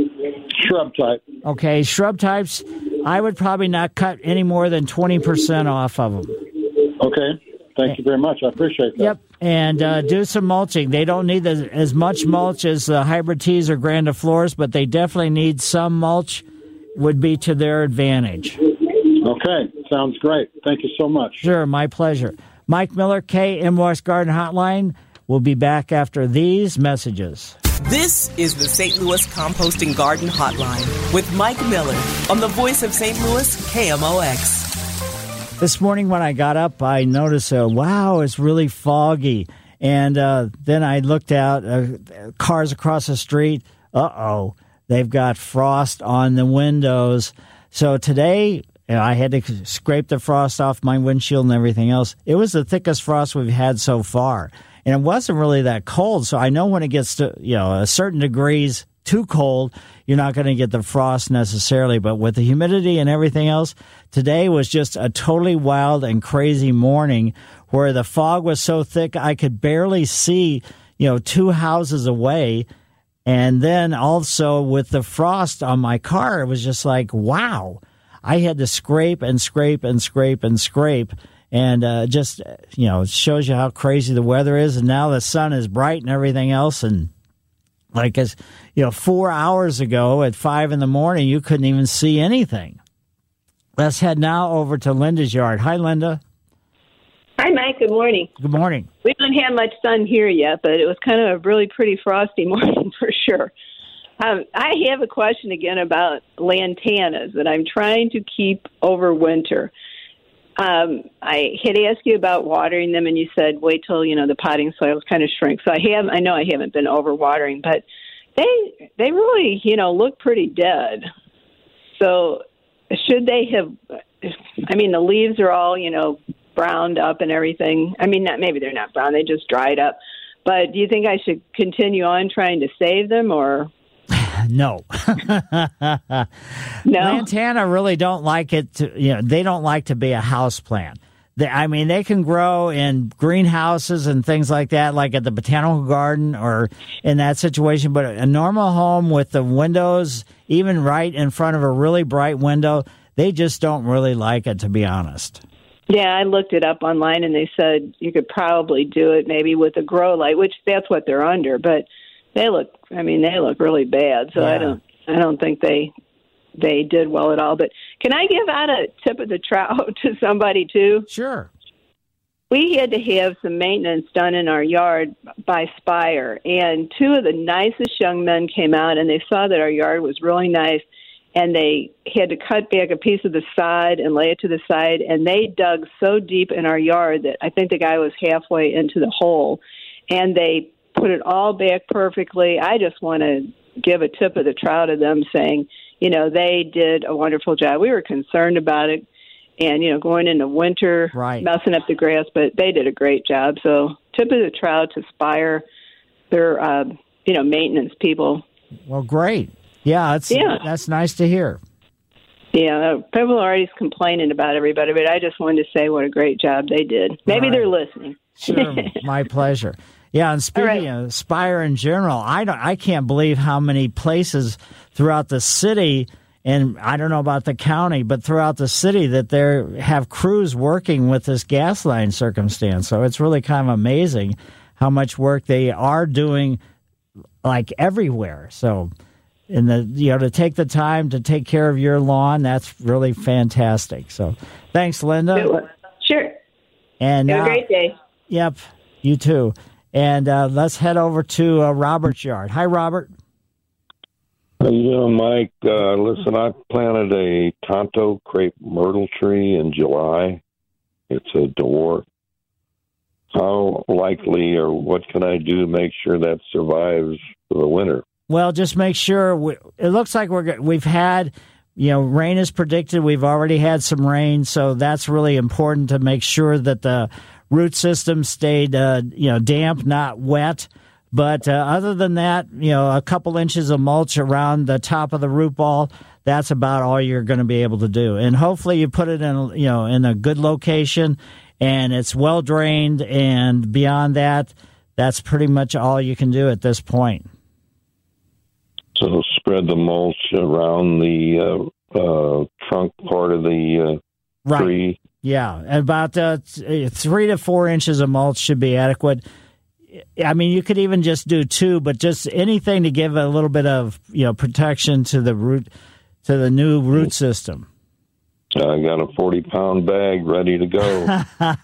Shrub type. Okay, shrub types, I would probably not cut any more than twenty percent off of them. Okay. Thank you very much. I appreciate that. Yep, and uh, do some mulching. They don't need as, as much mulch as uh, hybrid teas or grandiflors, but they definitely need some mulch, would be to their advantage. Okay, sounds great. Thank you so much. Sure, my pleasure. Mike Miller, K M O X Garden Hotline. We'll be back after these messages. This is the Saint Louis Composting Garden Hotline with Mike Miller on the voice of Saint Louis, K M O X. This morning when I got up, I noticed, uh, wow, it's really foggy. And uh, then I looked out, uh, cars across the street. Uh-oh, they've got frost on the windows. So today, you know, I had to scrape the frost off my windshield and everything else. It was the thickest frost we've had so far. And it wasn't really that cold. So I know when it gets to, you know, a certain degrees too cold, you're not going to get the frost necessarily. But with the humidity and everything else, today was just a totally wild and crazy morning where the fog was so thick I could barely see, you know, two houses away. And then also with the frost on my car, it was just like, wow. I had to scrape and scrape and scrape and scrape. And uh, just, you know, it shows you how crazy the weather is. And now the sun is bright and everything else. And like, as you know, four hours ago at five in the morning, you couldn't even see anything. Let's head now over to Linda's yard. Hi, Linda. Hi, Mike. Good morning. Good morning. We haven't had much sun here yet, but it was kind of a really pretty frosty morning for sure. Um, I have a question again about lantanas that I'm trying to keep over winter. Um, I had asked you about watering them, and you said wait till you know the potting soils kind of shrink. So I have. I know I haven't been overwatering, but they they really you know look pretty dead. So should they have? I mean, the leaves are all you know. browned up and everything. I mean, not maybe they're not brown; they just dried up. But do you think I should continue on trying to save them, or no? No, Lantana really don't like it. To, you know, they don't like to be a house plant. They, I mean, they can grow in greenhouses and things like that, like at the botanical garden or in that situation. But a normal home with the windows, even right in front of a really bright window, they just don't really like it, to be honest. Yeah, I looked it up online, and they said you could probably do it maybe with a grow light, which that's what they're under. But they look, I mean, they look really bad. So Yeah. I don't, I don't think they, they did well at all. But can I give out a tip of the trowel to somebody too? Sure. We had to have some maintenance done in our yard by Spire, and two of the nicest young men came out, and they saw that our yard was really nice. And they had to cut back a piece of the sod and lay it to the side. And they dug so deep in our yard that I think the guy was halfway into the hole. And they put it all back perfectly. I just want to give a tip of the trowel to them saying, you know, they did a wonderful job. We were concerned about it and, you know, going into winter, right. messing up the grass, but they did a great job. So tip of the trowel to Spire. They're, uh, you know, maintenance people. Well, great. Yeah, it's, yeah, that's nice to hear. Yeah, people are always complaining about everybody, but I just wanted to say what a great job they did. Maybe Right. they're listening. Sure, my pleasure. Yeah, and speaking right. of Spire in general, I don't, I can't believe how many places throughout the city, and I don't know about the county, but throughout the city that they have crews working with this gas line circumstance. So it's really kind of amazing how much work they are doing, like everywhere. So. And the you know to take the time to take care of your lawn, that's really fantastic. So, thanks, Linda. Sure. And Have now, a great day. Yep, you too. And uh, let's head over to uh, Robert's yard. Hi, Robert. How you doing, Mike? Uh, listen, I planted a Tonto crepe myrtle tree in July. It's a dwarf. How likely, or what can I do to make sure that survives for the winter? Well, just make sure. We, it looks like we're we've had, you know, rain is predicted. We've already had some rain, so that's really important to make sure that the root system stayed, uh, you know, damp, not wet. But uh, other than that, you know, a couple inches of mulch around the top of the root ball. That's about all you're going to be able to do, and hopefully you put it in, you know, in a good location, and it's well drained. And beyond that, that's pretty much all you can do at this point. So spread the mulch around the uh, uh, trunk part of the uh, right. tree. Yeah, about uh, three to four inches of mulch should be adequate. I mean, you could even just do two, but just anything to give a little bit of you know protection to the root, to the new root system. I got a forty pound bag ready to go.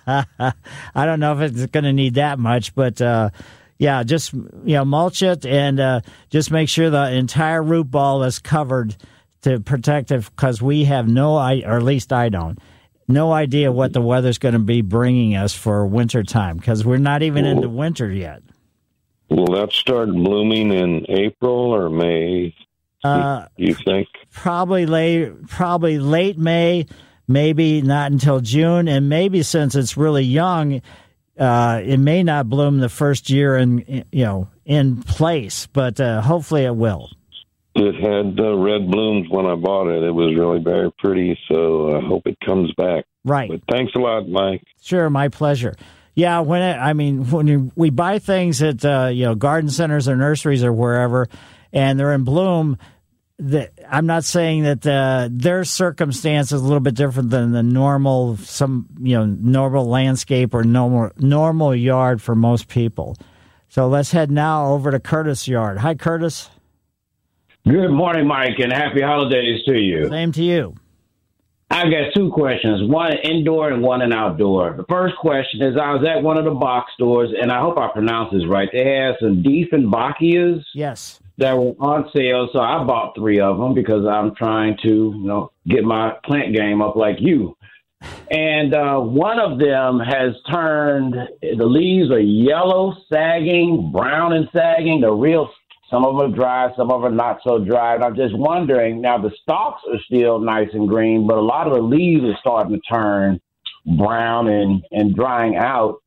I don't know if it's going to need that much, but. Uh, Yeah, just you know, mulch it and uh, just make sure the entire root ball is covered to protect it, because we have no, or at least I don't, no idea what the weather's going to be bringing us for winter time, because we're not even Will, into winter yet. Will that start blooming in April or May? Uh, do you think? Probably late, probably late May, maybe not until June, and maybe since it's really young. Uh, it may not bloom the first year in you know in place, but uh, hopefully it will. It had uh, red blooms when I bought it. It was really very pretty, so I hope it comes back. Right. But thanks a lot, Mike. Sure, my pleasure. Yeah, when it, I mean when you, we buy things at uh, you know garden centers or nurseries or wherever, and they're in bloom. The, I'm not saying that uh, their circumstance is a little bit different than the normal, some you know, normal landscape or normal normal yard for most people. So let's head now over to Curtis' yard. Hi, Curtis. Good morning, Mike, and happy holidays to you. Same to you. I've got two questions, one indoor and one an outdoor. The first question is, I was at one of the box stores, and I hope I pronounce this right. They had some Dieffenbachias. Yes. That were on sale, so I bought three of them because I'm trying to, you know, get my plant game up like you. And uh, one of them has turned, the leaves are yellow, sagging, brown and sagging. They're real, some of them are dry, some of them are not so dry. And I'm just wondering, now the stalks are still nice and green, but a lot of the leaves are starting to turn brown and, and drying out.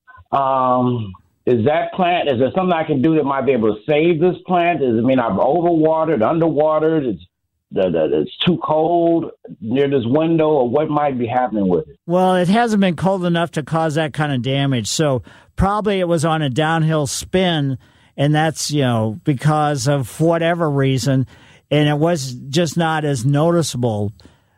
Um, is that plant, is there something I can do that might be able to save this plant? Does it mean I've overwatered, underwatered, it's, the, the, it's too cold near this window, or what might be happening with it? Well, it hasn't been cold enough to cause that kind of damage. So probably it was on a downhill spin, and that's, you know, because of whatever reason, and it was just not as noticeable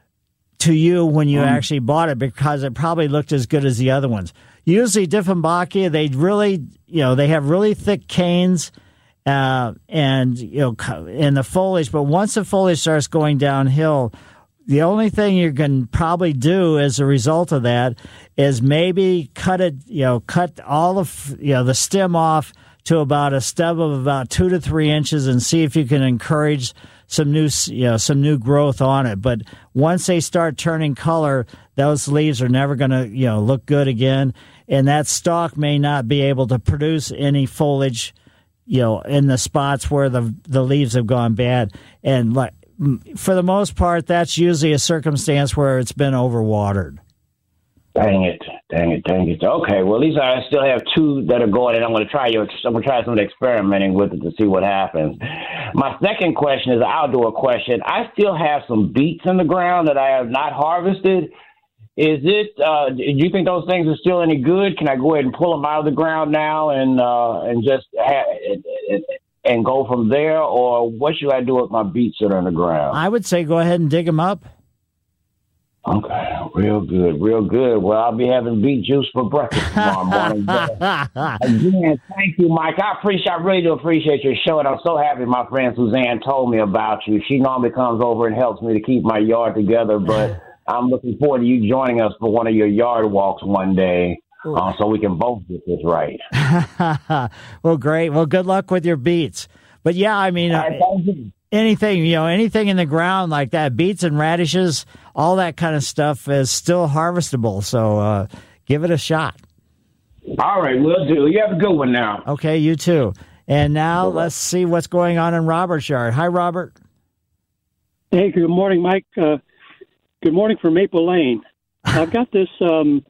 to you when you um, actually bought it because it probably looked as good as the other ones. Usually Dieffenbachia, they really, you know, they have really thick canes uh, and, you know, in the foliage. But once the foliage starts going downhill, the only thing you can probably do as a result of that is maybe cut it, you know, cut all of, you know, the stem off to about a stub of about two to three inches and see if you can encourage some new, you know, some new growth on it. But once they start turning color, those leaves are never going to, you know, look good again. And that stalk may not be able to produce any foliage, you know, in the spots where the the leaves have gone bad. And like, for the most part, that's usually a circumstance where it's been overwatered. Dang it, dang it, dang it. Okay, well, at least I still have two that are going, and I'm going to try your, I'm going to try some of the experimenting with it to see what happens. My second question is an outdoor question. I still have some beets in the ground that I have not harvested. Is it, uh, do you think those things are still any good? Can I go ahead and pull them out of the ground now and uh, and just have, and, and go from there? Or what should I do with my beets that are in the ground? I would say go ahead and dig them up. Okay, real good, real good. Well, I'll be having beet juice for breakfast tomorrow morning. Again, thank you, Mike. I appreciate, I really do appreciate your show, and I'm so happy my friend Suzanne told me about you. She normally comes over and helps me to keep my yard together, but I'm looking forward to you joining us for one of your yard walks one day, uh, so we can both get this right. Well, great. Well, good luck with your beets. But yeah, I mean, uh, anything, you know, anything in the ground like that, beets and radishes, all that kind of stuff is still harvestable. So uh, give it a shot. All right, we'll do. You have a good one now. Okay, you too. And now let's see what's going on in Robert's yard. Hi, Robert. Hey, good morning, Mike. Uh, good morning from Maple Lane. I've got this um,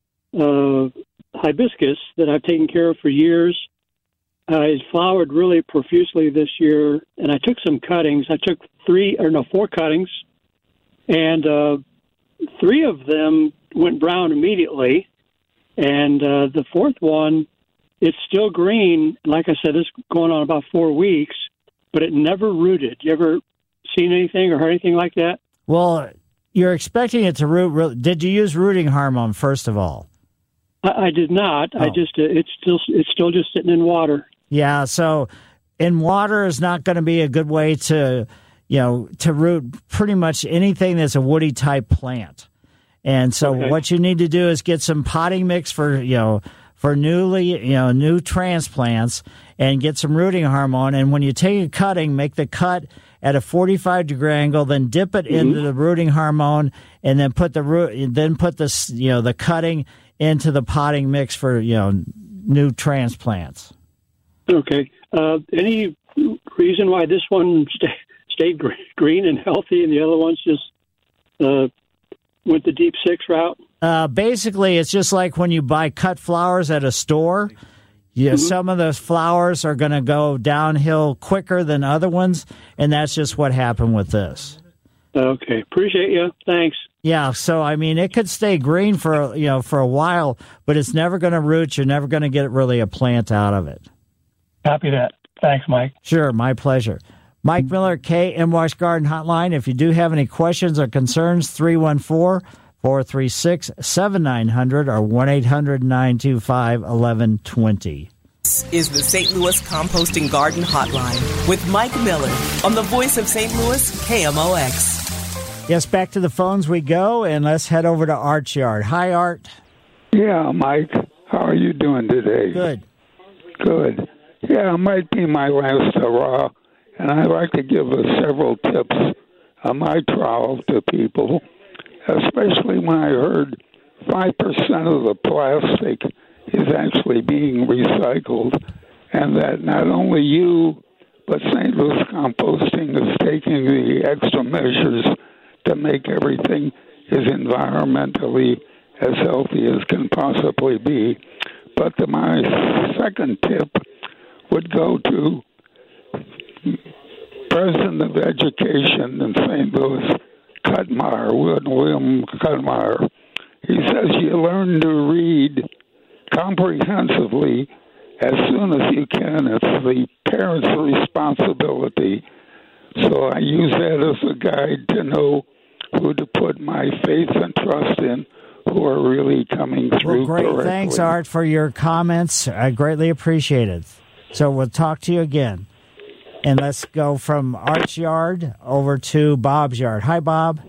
uh, hibiscus that I've taken care of for years. Uh, it's flowered really profusely this year, and I took some cuttings. I took three, or no, four cuttings, and uh, three of them went brown immediately, and uh, the fourth one, it's still green. Like I said, it's going on about four weeks, but it never rooted. You ever seen anything or heard anything like that? Well, you're expecting it to root. Did you use rooting hormone, first of all? I, I did not. Oh. I just, uh, it's still, it's still just sitting in water. Yeah, so in water is not going to be a good way to, you know, to root pretty much anything that's a woody type plant. And so okay. What you need to do is get some potting mix for, you know, for newly, you know, new transplants and get some rooting hormone. And when you take a cutting, make the cut at a forty-five degree angle, then dip it mm-hmm. into the rooting hormone, and then put the root, then put the, you know, the cutting into the potting mix for, you know, new transplants. Okay. Uh, any reason why this one stay, stayed green and healthy and the other ones just uh, went the deep six route? Uh, basically, it's just like when you buy cut flowers at a store. Yeah, mm-hmm. Some of those flowers are going to go downhill quicker than other ones, and that's just what happened with this. Okay. Appreciate you. Thanks. Yeah, so, I mean, it could stay green for, you know, for a while, but it's never going to root. You're never going to get really a plant out of it. Copy that. Thanks, Mike. Sure, my pleasure. Mike Miller, K M Wash Garden Hotline. If you do have any questions or concerns, three one four, four three six, seven nine zero zero or one eight hundred, nine two five, one one two zero. This is the Saint Louis Composting Garden Hotline with Mike Miller on the voice of Saint Louis, K M O X. Yes, back to the phones we go, and let's head over to Art's yard. Hi, Art. Yeah, Mike. How are you doing today? Good. Good. Yeah, it might be my last hurrah, and I'd like to give us several tips on my trowel to people, especially when I heard five percent of the plastic is actually being recycled, and that not only you, but Saint Louis Composting is taking the extra measures to make everything as environmentally as healthy as can possibly be. But the, my second tip would go to President of Education in Saint Louis, Cutmeyer, William Cutmeyer. He says you learn to read comprehensively as soon as you can. It's the parent's responsibility. So I use that as a guide to know who to put my faith and trust in, who are really coming through. Well, great. Correctly. Thanks, Art, for your comments. I greatly appreciate it. So we'll talk to you again. And let's go from Art's yard over to Bob's yard. Hi, Bob.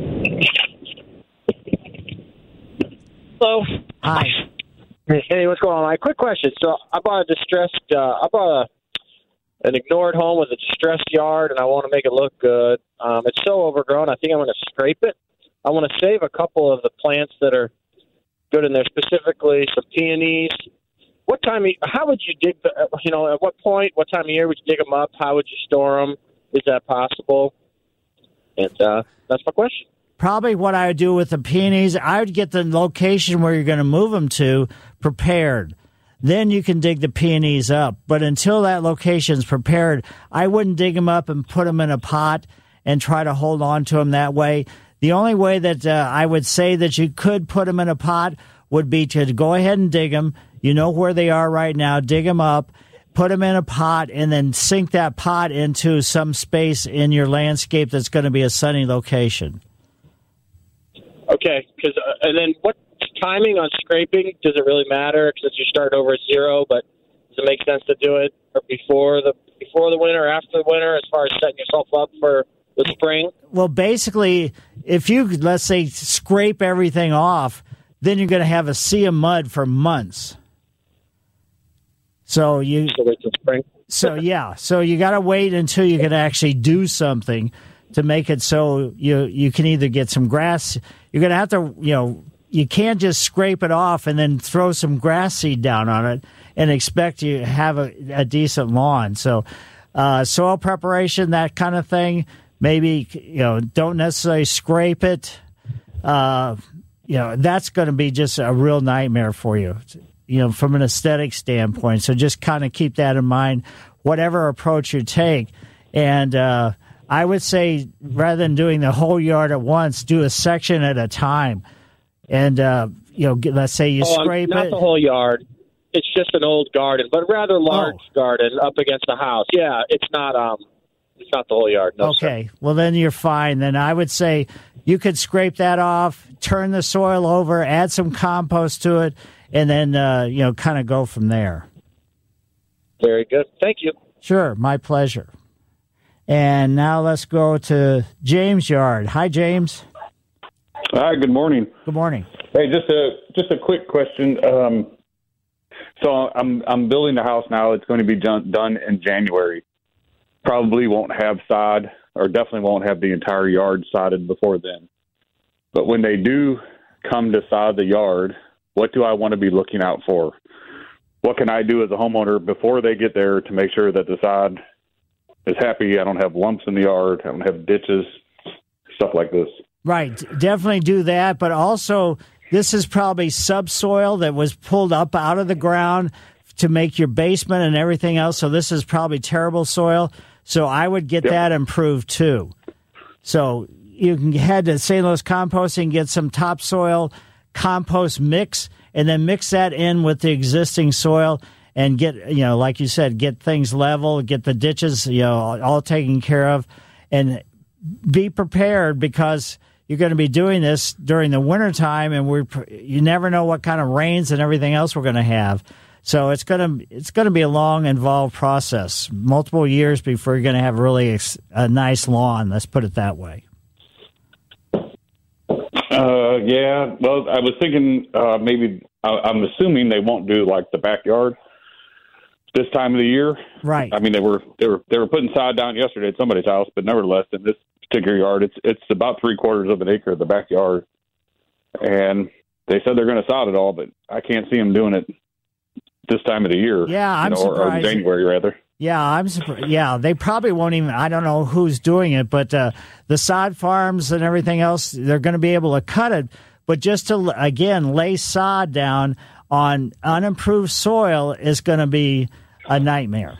Hello. Hi. Hey, what's going on? My quick question. So I bought a distressed, uh, I bought a an ignored home with a distressed yard, and I want to make it look good. Um, it's so overgrown, I think I'm going to scrape it. I want to save a couple of the plants that are good in there, specifically some peonies. What time? How would you dig? The, you know, at what point? What time of year would you dig them up? How would you store them? Is that possible? And uh, that's my question. Probably what I would do with the peonies, I would get the location where you're going to move them to prepared. Then you can dig the peonies up. But until that location's prepared, I wouldn't dig them up and put them in a pot and try to hold on to them that way. The only way that uh, I would say that you could put them in a pot would be to go ahead and dig them. You know where they are right now. Dig them up, put them in a pot, and then sink that pot into some space in your landscape that's going to be a sunny location. Okay, because uh, and then what timing on scraping? Does it really matter since you start over at zero? But does it make sense to do it before the before the winter, after the winter, as far as setting yourself up for the spring? Well, basically, if you let's say scrape everything off, then you're going to have a sea of mud for months. So you so wait till spring. So yeah, so you got to wait until you can actually do something to make it so you you can either get some grass. You're going to have to, you know, you can't just scrape it off and then throw some grass seed down on it and expect you to have a, a decent lawn. So uh, soil preparation, that kind of thing, maybe, you know, don't necessarily scrape it. Uh, you know, that's going to be just a real nightmare for you, you know, from an aesthetic standpoint. So just kind of keep that in mind, whatever approach you take. And, uh, I would say rather than doing the whole yard at once, do a section at a time. And, uh, you know, let's say you oh, scrape not it. Not the whole yard. It's just an old garden, but rather large oh. garden up against the house. Yeah, it's not um, it's not the whole yard. No, okay, sir. Well, then you're fine. Then I would say you could scrape that off, turn the soil over, add some compost to it, and then, uh, you know, kind of go from there. Very good. Thank you. Sure, my pleasure. And now let's go to James' yard. Hi, James. Hi, good morning. Good morning. Hey, just a just a quick question. Um, so I'm I'm building the house now. It's going to be done, done in January. Probably won't have sod, or definitely won't have the entire yard sodded before then. But when they do come to sod the yard, what do I want to be looking out for? What can I do as a homeowner before they get there to make sure that the sod is happy? I don't have lumps in the yard. I don't have ditches, stuff like this. Right. Definitely do that. But also, this is probably subsoil that was pulled up out of the ground to make your basement and everything else. So this is probably terrible soil. So I would get yep. that improved too. So you can head to Saint Louis Composting, get some topsoil compost mix, and then mix that in with the existing soil. And get, you know, like you said, get things level, get the ditches, you know, all taken care of, and be prepared because you're going to be doing this during the wintertime, and we're you never know what kind of rains and everything else we're going to have. So it's going to it's going to be a long, involved process, multiple years before you're going to have really a nice lawn. Let's put it that way. Uh, yeah. Well, I was thinking uh, maybe I, I'm assuming they won't do like the backyard this time of the year. Right. I mean, they were they were they were putting sod down yesterday at somebody's house, but nevertheless, in this particular yard, it's it's about three quarters of an acre of the backyard, and they said they're going to sod it all, but I can't see them doing it this time of the year. Yeah, I'm you know, or, or surprised. January rather. Yeah, I'm surprised. Yeah, they probably won't even. I don't know who's doing it, but uh, the sod farms and everything else, they're going to be able to cut it. But just to again lay sod down on unimproved soil is going to be a nightmare.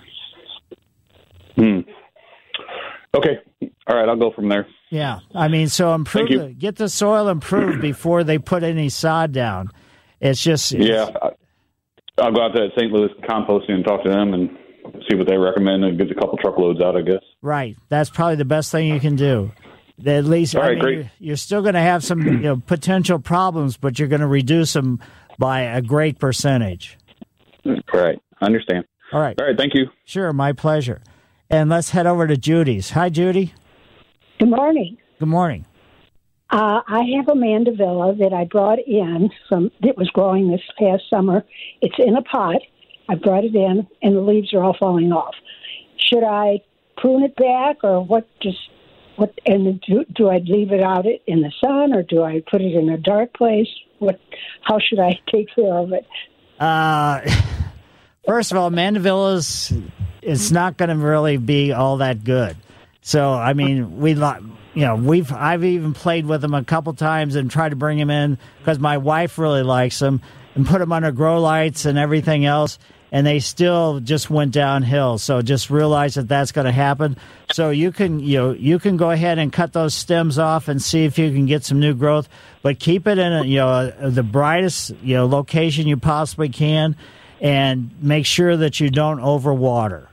Hmm. Okay. All right, I'll go from there. Yeah, I mean, so improve, the, get the soil improved before they put any sod down. It's just yeah. I'll go out to Saint Louis Composting and talk to them and see what they recommend and get a couple truckloads out, I guess. Right. That's probably the best thing you can do. At least, All I right, mean, great. you're, you're still going to have some you know, potential problems, but you're going to reduce them by a great percentage. Right. I understand. All right. All right. Thank you. Sure. My pleasure. And let's head over to Judy's. Hi, Judy. Good morning. Good morning. Uh, I have a mandevilla that I brought in from that was growing this past summer. It's in a pot. I brought it in, and the leaves are all falling off. Should I prune it back, or what? Just what? And do, do I leave it out in the sun, or do I put it in a dark place? What? How should I take care of it? Uh, first of all, mandevillas, it's not going to really be all that good. So, I mean, we, you know, we've I've even played with them a couple times and tried to bring them in because my wife really likes them and put them under grow lights and everything else, and they still just went downhill. So just realize that that's going to happen. So you can, you know, you can go ahead and cut those stems off and see if you can get some new growth, but keep it in, a, you know, a, the brightest, you know, location you possibly can, and make sure that you don't overwater.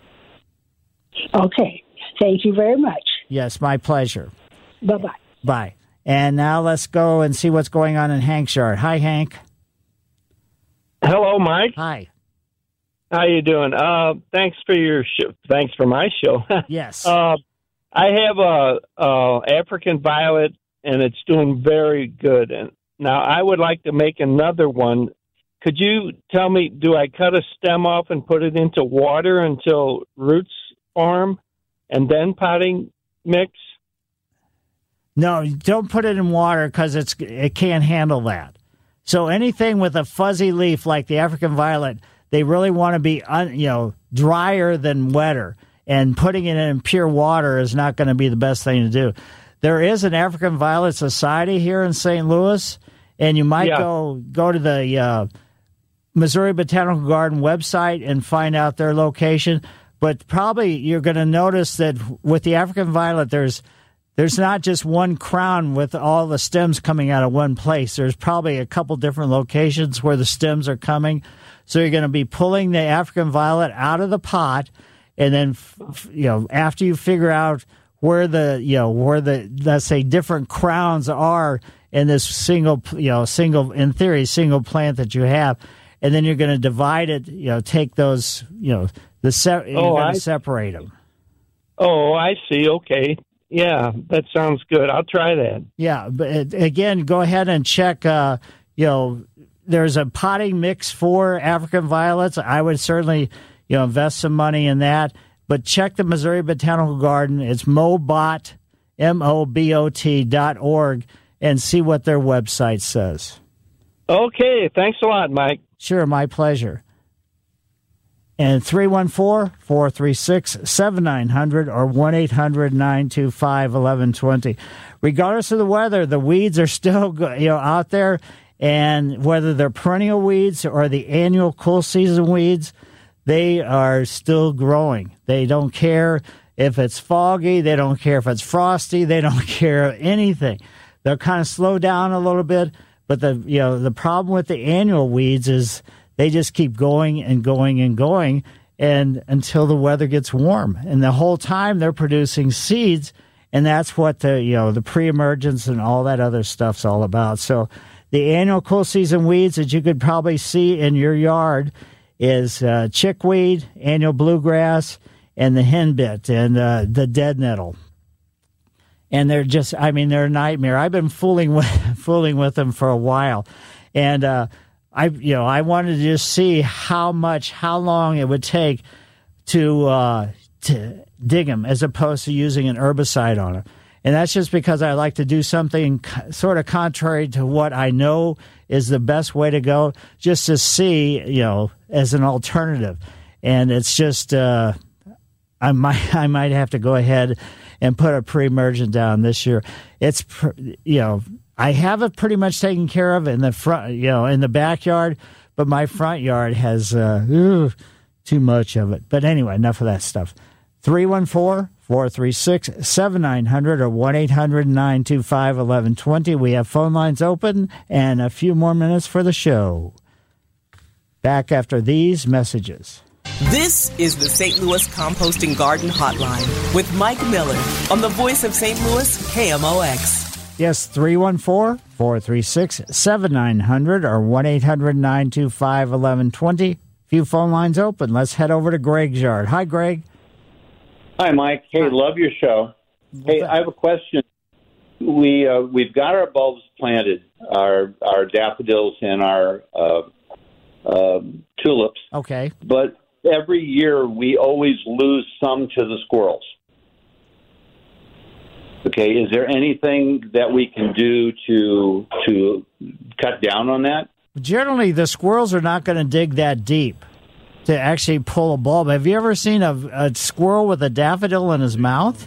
Okay. Thank you very much. Yes, my pleasure. Bye-bye. Bye. And now let's go and see what's going on in Hank's yard. Hi, Hank. Hello, Mike. Hi. How you doing? Uh, thanks for your show. Thanks for my show. Yes. uh, I have a, a African violet, and it's doing very good. And now I would like to make another one. Could you tell me, do I cut a stem off and put it into water until roots form, and then potting mix? No, don't put it in water because it's it can't handle that. So anything with a fuzzy leaf like the African violet, they really want to be un, you know drier than wetter. And putting it in pure water is not going to be the best thing to do. There is an African Violet Society here in Saint Louis, and you might Yeah. go go to the uh, Missouri Botanical Garden website and find out their location. But probably you're going to notice that with the African violet, there's there's not just one crown with all the stems coming out of one place. There's probably a couple different locations where the stems are coming. So you're going to be pulling the African violet out of the pot, and then f- f- you know after you figure out where the you know where the let's say different crowns are in this single you know single in theory single plant that you have, and then you're going to divide it. You know, take those you know. The se- you're Oh, going I- to separate them. Oh, I see. Okay. Yeah, that sounds good. I'll try that. Yeah, but it- again, go ahead and check. Uh, you know, there's a potting mix for African violets. I would certainly, you know, invest some money in that. But check the Missouri Botanical Garden. It's Mobot, M O B O T dot org, and see what their website says. Okay. Thanks a lot, Mike. Sure, my pleasure. And three one four, four three six, seven nine zero zero or one eight hundred, nine two five, one one two zero. Regardless of the weather, the weeds are still go- you know out there, and whether they're perennial weeds or the annual cool season weeds, they are still growing. They don't care if it's foggy. They don't care if it's frosty. They don't care anything. They'll kind of slow down a little bit, but the you know the problem with the annual weeds is they just keep going and going and going and until the weather gets warm. And the whole time they're producing seeds, and that's what the you know the pre-emergence and all that other stuff's all about. So the annual cool season weeds that you could probably see in your yard is uh, chickweed, annual bluegrass, and the henbit and uh, the dead nettle. And they're just, I mean, they're a nightmare. I've been fooling with fooling with them for a while. And uh, I, you know, I wanted to just see how much, how long it would take to uh, to dig them as opposed to using an herbicide on them. And that's just because I like to do something sort of contrary to what I know is the best way to go, just to see, you know, as an alternative. And it's just, uh, I might, I might have to go ahead and put a pre-emergent down this year. It's, you know, I have it pretty much taken care of in the front, you know, in the backyard, but my front yard has uh, ooh, too much of it. But anyway, enough of that stuff. three one four, four three six, seven nine zero zero or one eight hundred, nine two five, one one two zero. We have phone lines open and a few more minutes for the show. Back after these messages. This is the Saint Louis Composting Garden Hotline with Mike Miller on the voice of Saint Louis, K M O X. Yes, three one four, four three six, seven nine zero zero or one eight hundred, nine two five, one one two zero. Few phone lines open. Let's head over to Greg's yard. Hi, Greg. Hi, Mike. Hey, love your show. Hey, I have a question. We uh, we've got our bulbs planted, our our daffodils and our uh, uh, tulips. Okay. But every year we always lose some to the squirrels. Okay. Is there anything that we can do to to cut down on that? Generally, the squirrels are not going to dig that deep to actually pull a bulb. Have you ever seen a, a squirrel with a daffodil in his mouth?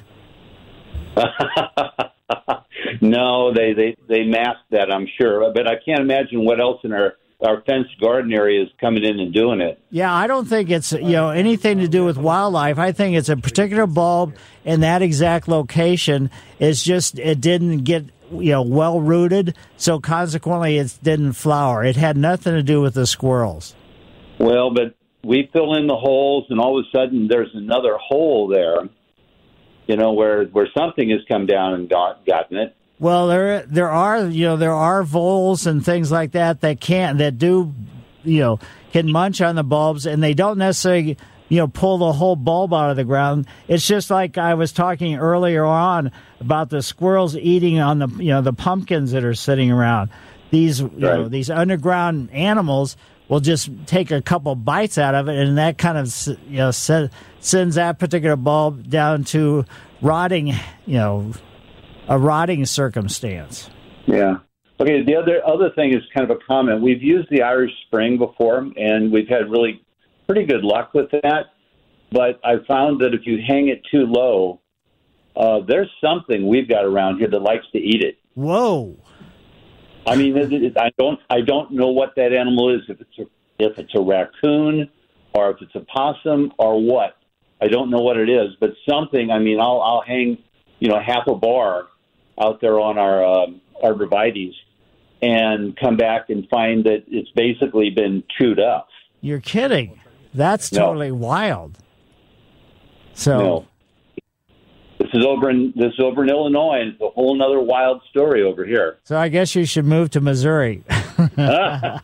No, they, they, they mask that, I'm sure. But I can't imagine what else in our, our fenced garden area is coming in and doing it. Yeah, I don't think it's you know anything to do with wildlife. I think it's a particular bulb in that exact location. It's just it didn't get you know well rooted, so consequently it didn't flower. It had nothing to do with the squirrels. Well, but we fill in the holes, and all of a sudden there's another hole there, you know, where where something has come down and got, gotten it. Well, there there are you know there are voles and things like that that can that do you know can munch on the bulbs, and they don't necessarily you know pull the whole bulb out of the ground. It's just like I was talking earlier on about the squirrels eating on the you know the pumpkins that are sitting around. These you know Right. these underground animals will just take a couple bites out of it, and that kind of you know sends that particular bulb down to rotting, you know, a rotting circumstance. Yeah. Okay. The other other thing is kind of a comment. We've used the Irish Spring before, and we've had really pretty good luck with that. But I found that if you hang it too low, uh, there's something we've got around here that likes to eat it. Whoa. I mean, it, it, I don't, I don't know what that animal is. If it's a, if it's a raccoon, or if it's a possum, or what. I don't know what it is, but something. I mean, I'll, I'll hang, you know, half a bar out there on our um, arborvitaes, and come back and find that it's basically been chewed up. You're kidding. That's No. totally wild. So. No. This is over in this is over in Illinois, and it's a whole other wild story over here. So I guess you should move to Missouri. But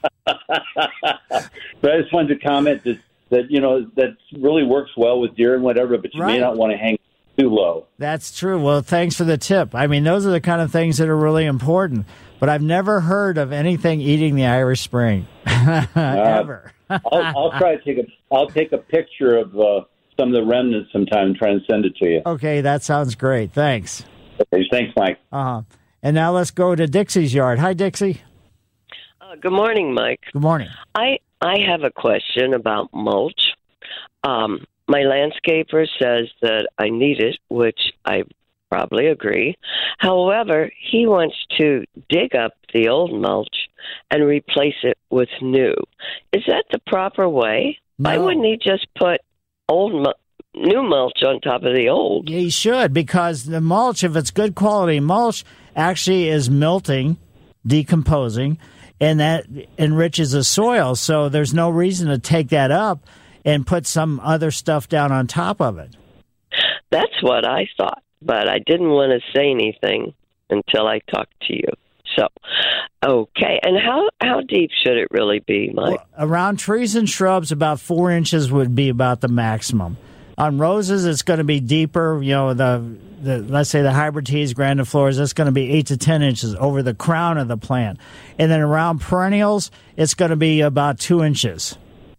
I just wanted to comment that, that you know that really works well with deer and whatever, but you Right. may not want to hang too low. That's true. Well, thanks for the tip. I mean, those are the kind of things that are really important. But I've never heard of anything eating the Irish Spring ever. Uh, I'll, I'll try to take a I'll take a picture of uh, some of the remnants sometime and try and send it to you. Okay, that sounds great. Thanks. Okay, thanks, Mike. Uh-huh. And now let's go to Dixie's yard. Hi, Dixie. Uh, good morning, Mike. Good morning. I I have a question about mulch. Um, my landscaper says that I need it, which I probably agree. However, he wants to dig up the old mulch and replace it with new. Is that the proper way? Why No. wouldn't he just put old mu- new mulch on top of the old? He should, because the mulch, if it's good quality mulch, actually is milting, decomposing, and that enriches the soil. So there's no reason to take that up and put some other stuff down on top of it. That's what I thought, but I didn't want to say anything until I talked to you. So, okay. And how, how deep should it really be, Mike? Well, around trees and shrubs, about four inches would be about the maximum. On roses, it's going to be deeper. You know, the, the let's say the hybrid teas, grandiflores, that's going to be eight to ten inches over the crown of the plant. And then around perennials, it's going to be about two inches.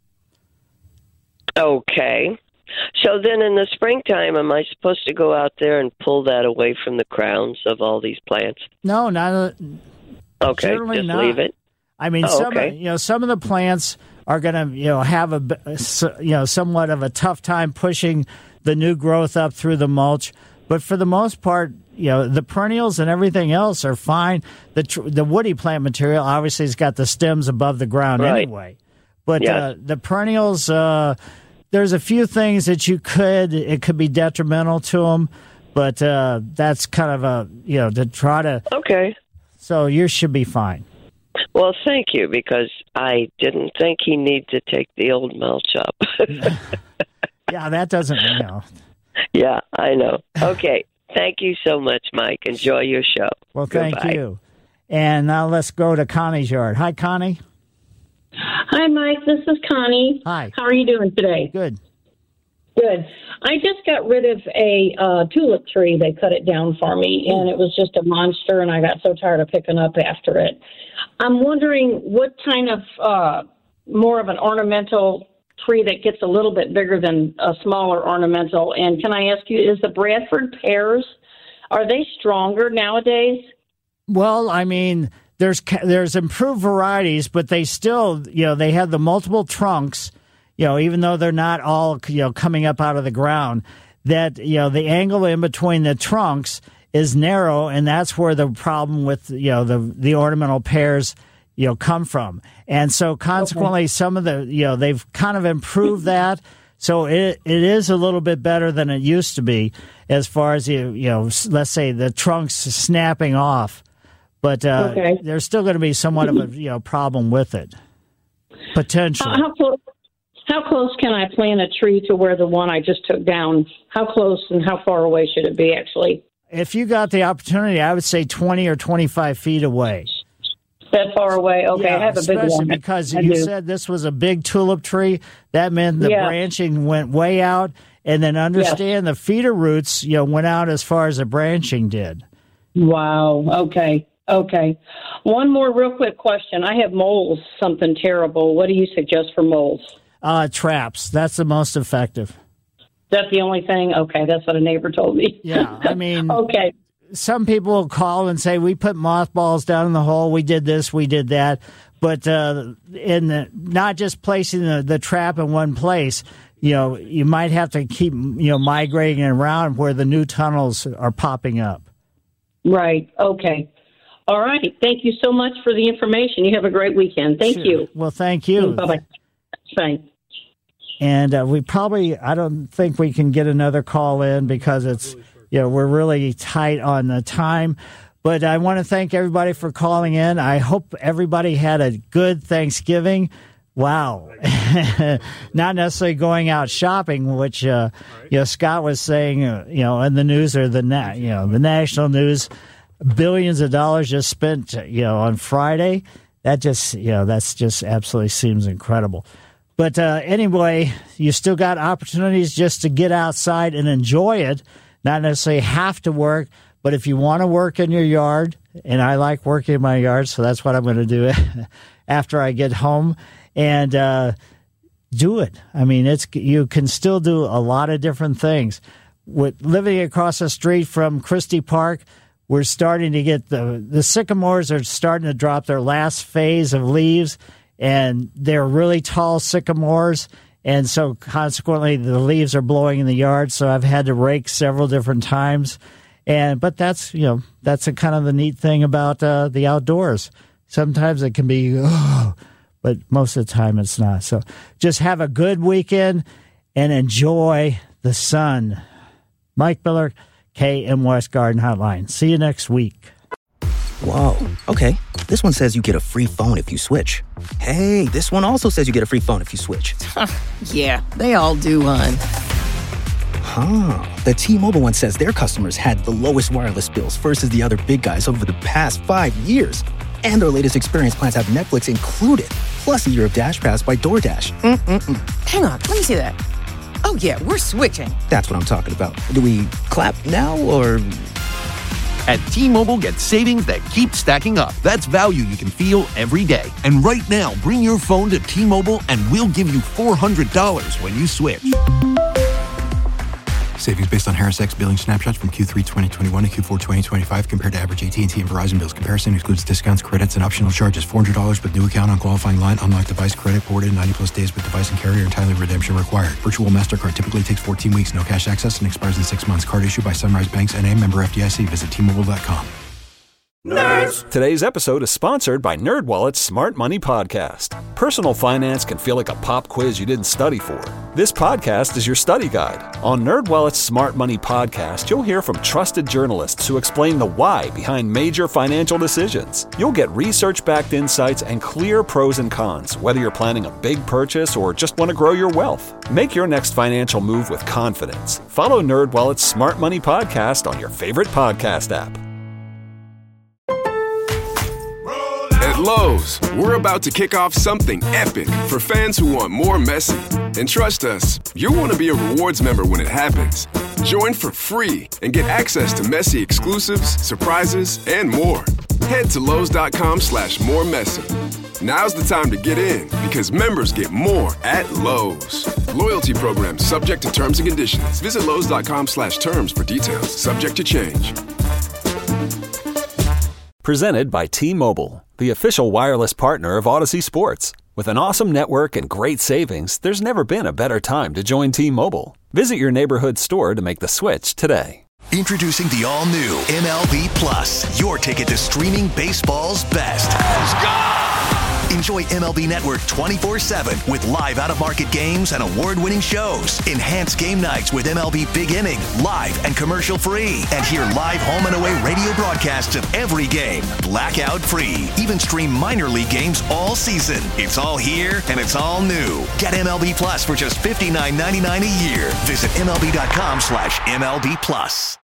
Okay. So then in the springtime, am I supposed to go out there and pull that away from the crowns of all these plants? No, not a, Okay, generally just not. leave it. I mean, Oh, some okay. you know some of the plants are going to you know have a you know somewhat of a tough time pushing the new growth up through the mulch, but for the most part, you know the perennials and everything else are fine. The tr- the woody plant material obviously has got the stems above the ground Right. anyway, but Yes. uh, the perennials, uh, there's a few things that you could it could be detrimental to them, but uh, that's kind of a you know to try to okay. So yours should be fine. Well, thank you, because I didn't think he needed to take the old mulch up. Yeah, that doesn't, you know. Yeah, I know. Okay. Thank you so much, Mike. Enjoy your show. Well, thank Goodbye. you. And now let's go to Connie's yard. Hi, Connie. Hi, Mike. This is Connie. Hi. How are you doing today? Good. Good. I just got rid of a uh, tulip tree. They cut it down for me, and it was just a monster, and I got so tired of picking up after it. I'm wondering what kind of uh, more of an ornamental tree that gets a little bit bigger than a smaller ornamental. And can I ask you, is the Bradford pears, are they stronger nowadays? Well, I mean, there's there's improved varieties, but they still, you know, they have the multiple trunks, you know, even though they're not all, you know, coming up out of the ground, that, you know, the angle in between the trunks is narrow, and that's where the problem with, you know, the, the ornamental pears, you know, come from. And so consequently, okay. some of the, you know, they've kind of improved that. So it it is a little bit better than it used to be as far as, you, you know, let's say the trunks snapping off. But uh, okay. there's still going to be somewhat of a, you know, problem with it, potentially. How, how close? How close can I plant a tree to where the one I just took down? How close and how far away should it be, actually? If you got the opportunity, I would say twenty or twenty-five feet away. That far away? Okay, yeah, I have a big one. Especially because I you do. said this was a big tulip tree. That meant the Yeah. branching went way out. And then understand the feeder roots, you know, went out as far as the branching did. Wow. Okay. Okay. One more real quick question. I have moles, something terrible. What do you suggest for moles? Uh, traps. That's the most effective. That's the only thing? Okay, that's what a neighbor told me. Yeah, I mean, okay. Some people will call and say, we put mothballs down in the hole, we did this, we did that. But uh, in the, not just placing the, the trap in one place, you know, you might have to keep, you know, migrating around where the new tunnels are popping up. Right. Okay. All right. Thank you so much for the information. You have a great weekend. Thank Sure. you. Well, thank you. Bye-bye. Thanks. And uh, we probably, I don't think we can get another call in because it's, you know, we're really tight on the time. But I want to thank everybody for calling in. I hope everybody had a good Thanksgiving. Wow. Not necessarily going out shopping, which, uh, you know, Scott was saying, uh, you know, in the news or the, na- you know, the national news, billions of dollars just spent, you know, on Friday. That just, you know, that's just absolutely seems incredible. But uh, anyway, you still got opportunities just to get outside and enjoy it, not necessarily have to work. But if you want to work in your yard, and I like working in my yard, so that's what I'm going to do after I get home, and uh, do it. I mean, it's you can still do a lot of different things. With living across the street from Christie Park, we're starting to get the the sycamores are starting to drop their last phase of leaves, and they're really tall sycamores. And so consequently, the leaves are blowing in the yard. So I've had to rake several different times. And but that's, you know, that's a kind of the neat thing about uh, the outdoors. Sometimes it can be, oh, but most of the time it's not. So just have a good weekend and enjoy the sun. Mike Miller, K M West Garden Hotline. See you next week. Whoa. Okay. This one says you get a free phone if you switch. Hey, this one also says you get a free phone if you switch. Yeah, they all do, hon. Huh. The T-Mobile one says their customers had the lowest wireless bills versus the other big guys over the past five years. And their latest experience plans have Netflix included, plus a year of Dash Pass by DoorDash. Mm-mm-mm. Hang on, let me see that. Oh, Oh, yeah, we're switching. That's what I'm talking about. Do we clap now or... At T-Mobile, get savings that keep stacking up. That's value you can feel every day. And right now, bring your phone to T-Mobile and we'll give you four hundred dollars when you switch. Savings based on Harris X billing snapshots from Q three twenty twenty-one to Q four twenty twenty-five compared to average A T and T and Verizon bills. Comparison excludes discounts, credits, and optional charges. four hundred dollars with new account on qualifying line. Unlocked device credit ported ninety plus days with device and carrier and timely redemption required. Virtual MasterCard typically takes fourteen weeks. No cash access and expires in six months. Card issued by Sunrise Banks N A, member F D I C. Visit T Mobile dot com. Nerds! Today's episode is sponsored by NerdWallet's Smart Money Podcast. Personal finance can feel like a pop quiz you didn't study for. This podcast is your study guide. On NerdWallet's Smart Money Podcast, you'll hear from trusted journalists who explain the why behind major financial decisions. You'll get research-backed insights and clear pros and cons, whether you're planning a big purchase or just want to grow your wealth. Make your next financial move with confidence. Follow NerdWallet's Smart Money Podcast on your favorite podcast app. At Lowe's, we're about to kick off something epic for fans who want more messy. And trust us, you'll want to be a rewards member when it happens. Join for free and get access to messy exclusives, surprises, and more. Head to Lowe's.com slash more messy. Now's the time to get in because members get more at Lowe's. Loyalty program subject to terms and conditions. Visit Lowe's.com slash terms for details. Subject to change. Presented by T-Mobile, the official wireless partner of Odyssey Sports. With an awesome network and great savings, there's never been a better time to join T-Mobile. Visit your neighborhood store to make the switch today. Introducing the all-new M L B Plus, your ticket to streaming baseball's best. Let's go! Enjoy M L B Network twenty-four seven with live out-of-market games and award-winning shows. Enhance game nights with M L B Big Inning, live and commercial-free. And hear live home and away radio broadcasts of every game, blackout-free. Even stream minor league games all season. It's all here and it's all new. Get M L B Plus for just fifty-nine ninety-nine a year. Visit M L B dot com slash M L B Plus.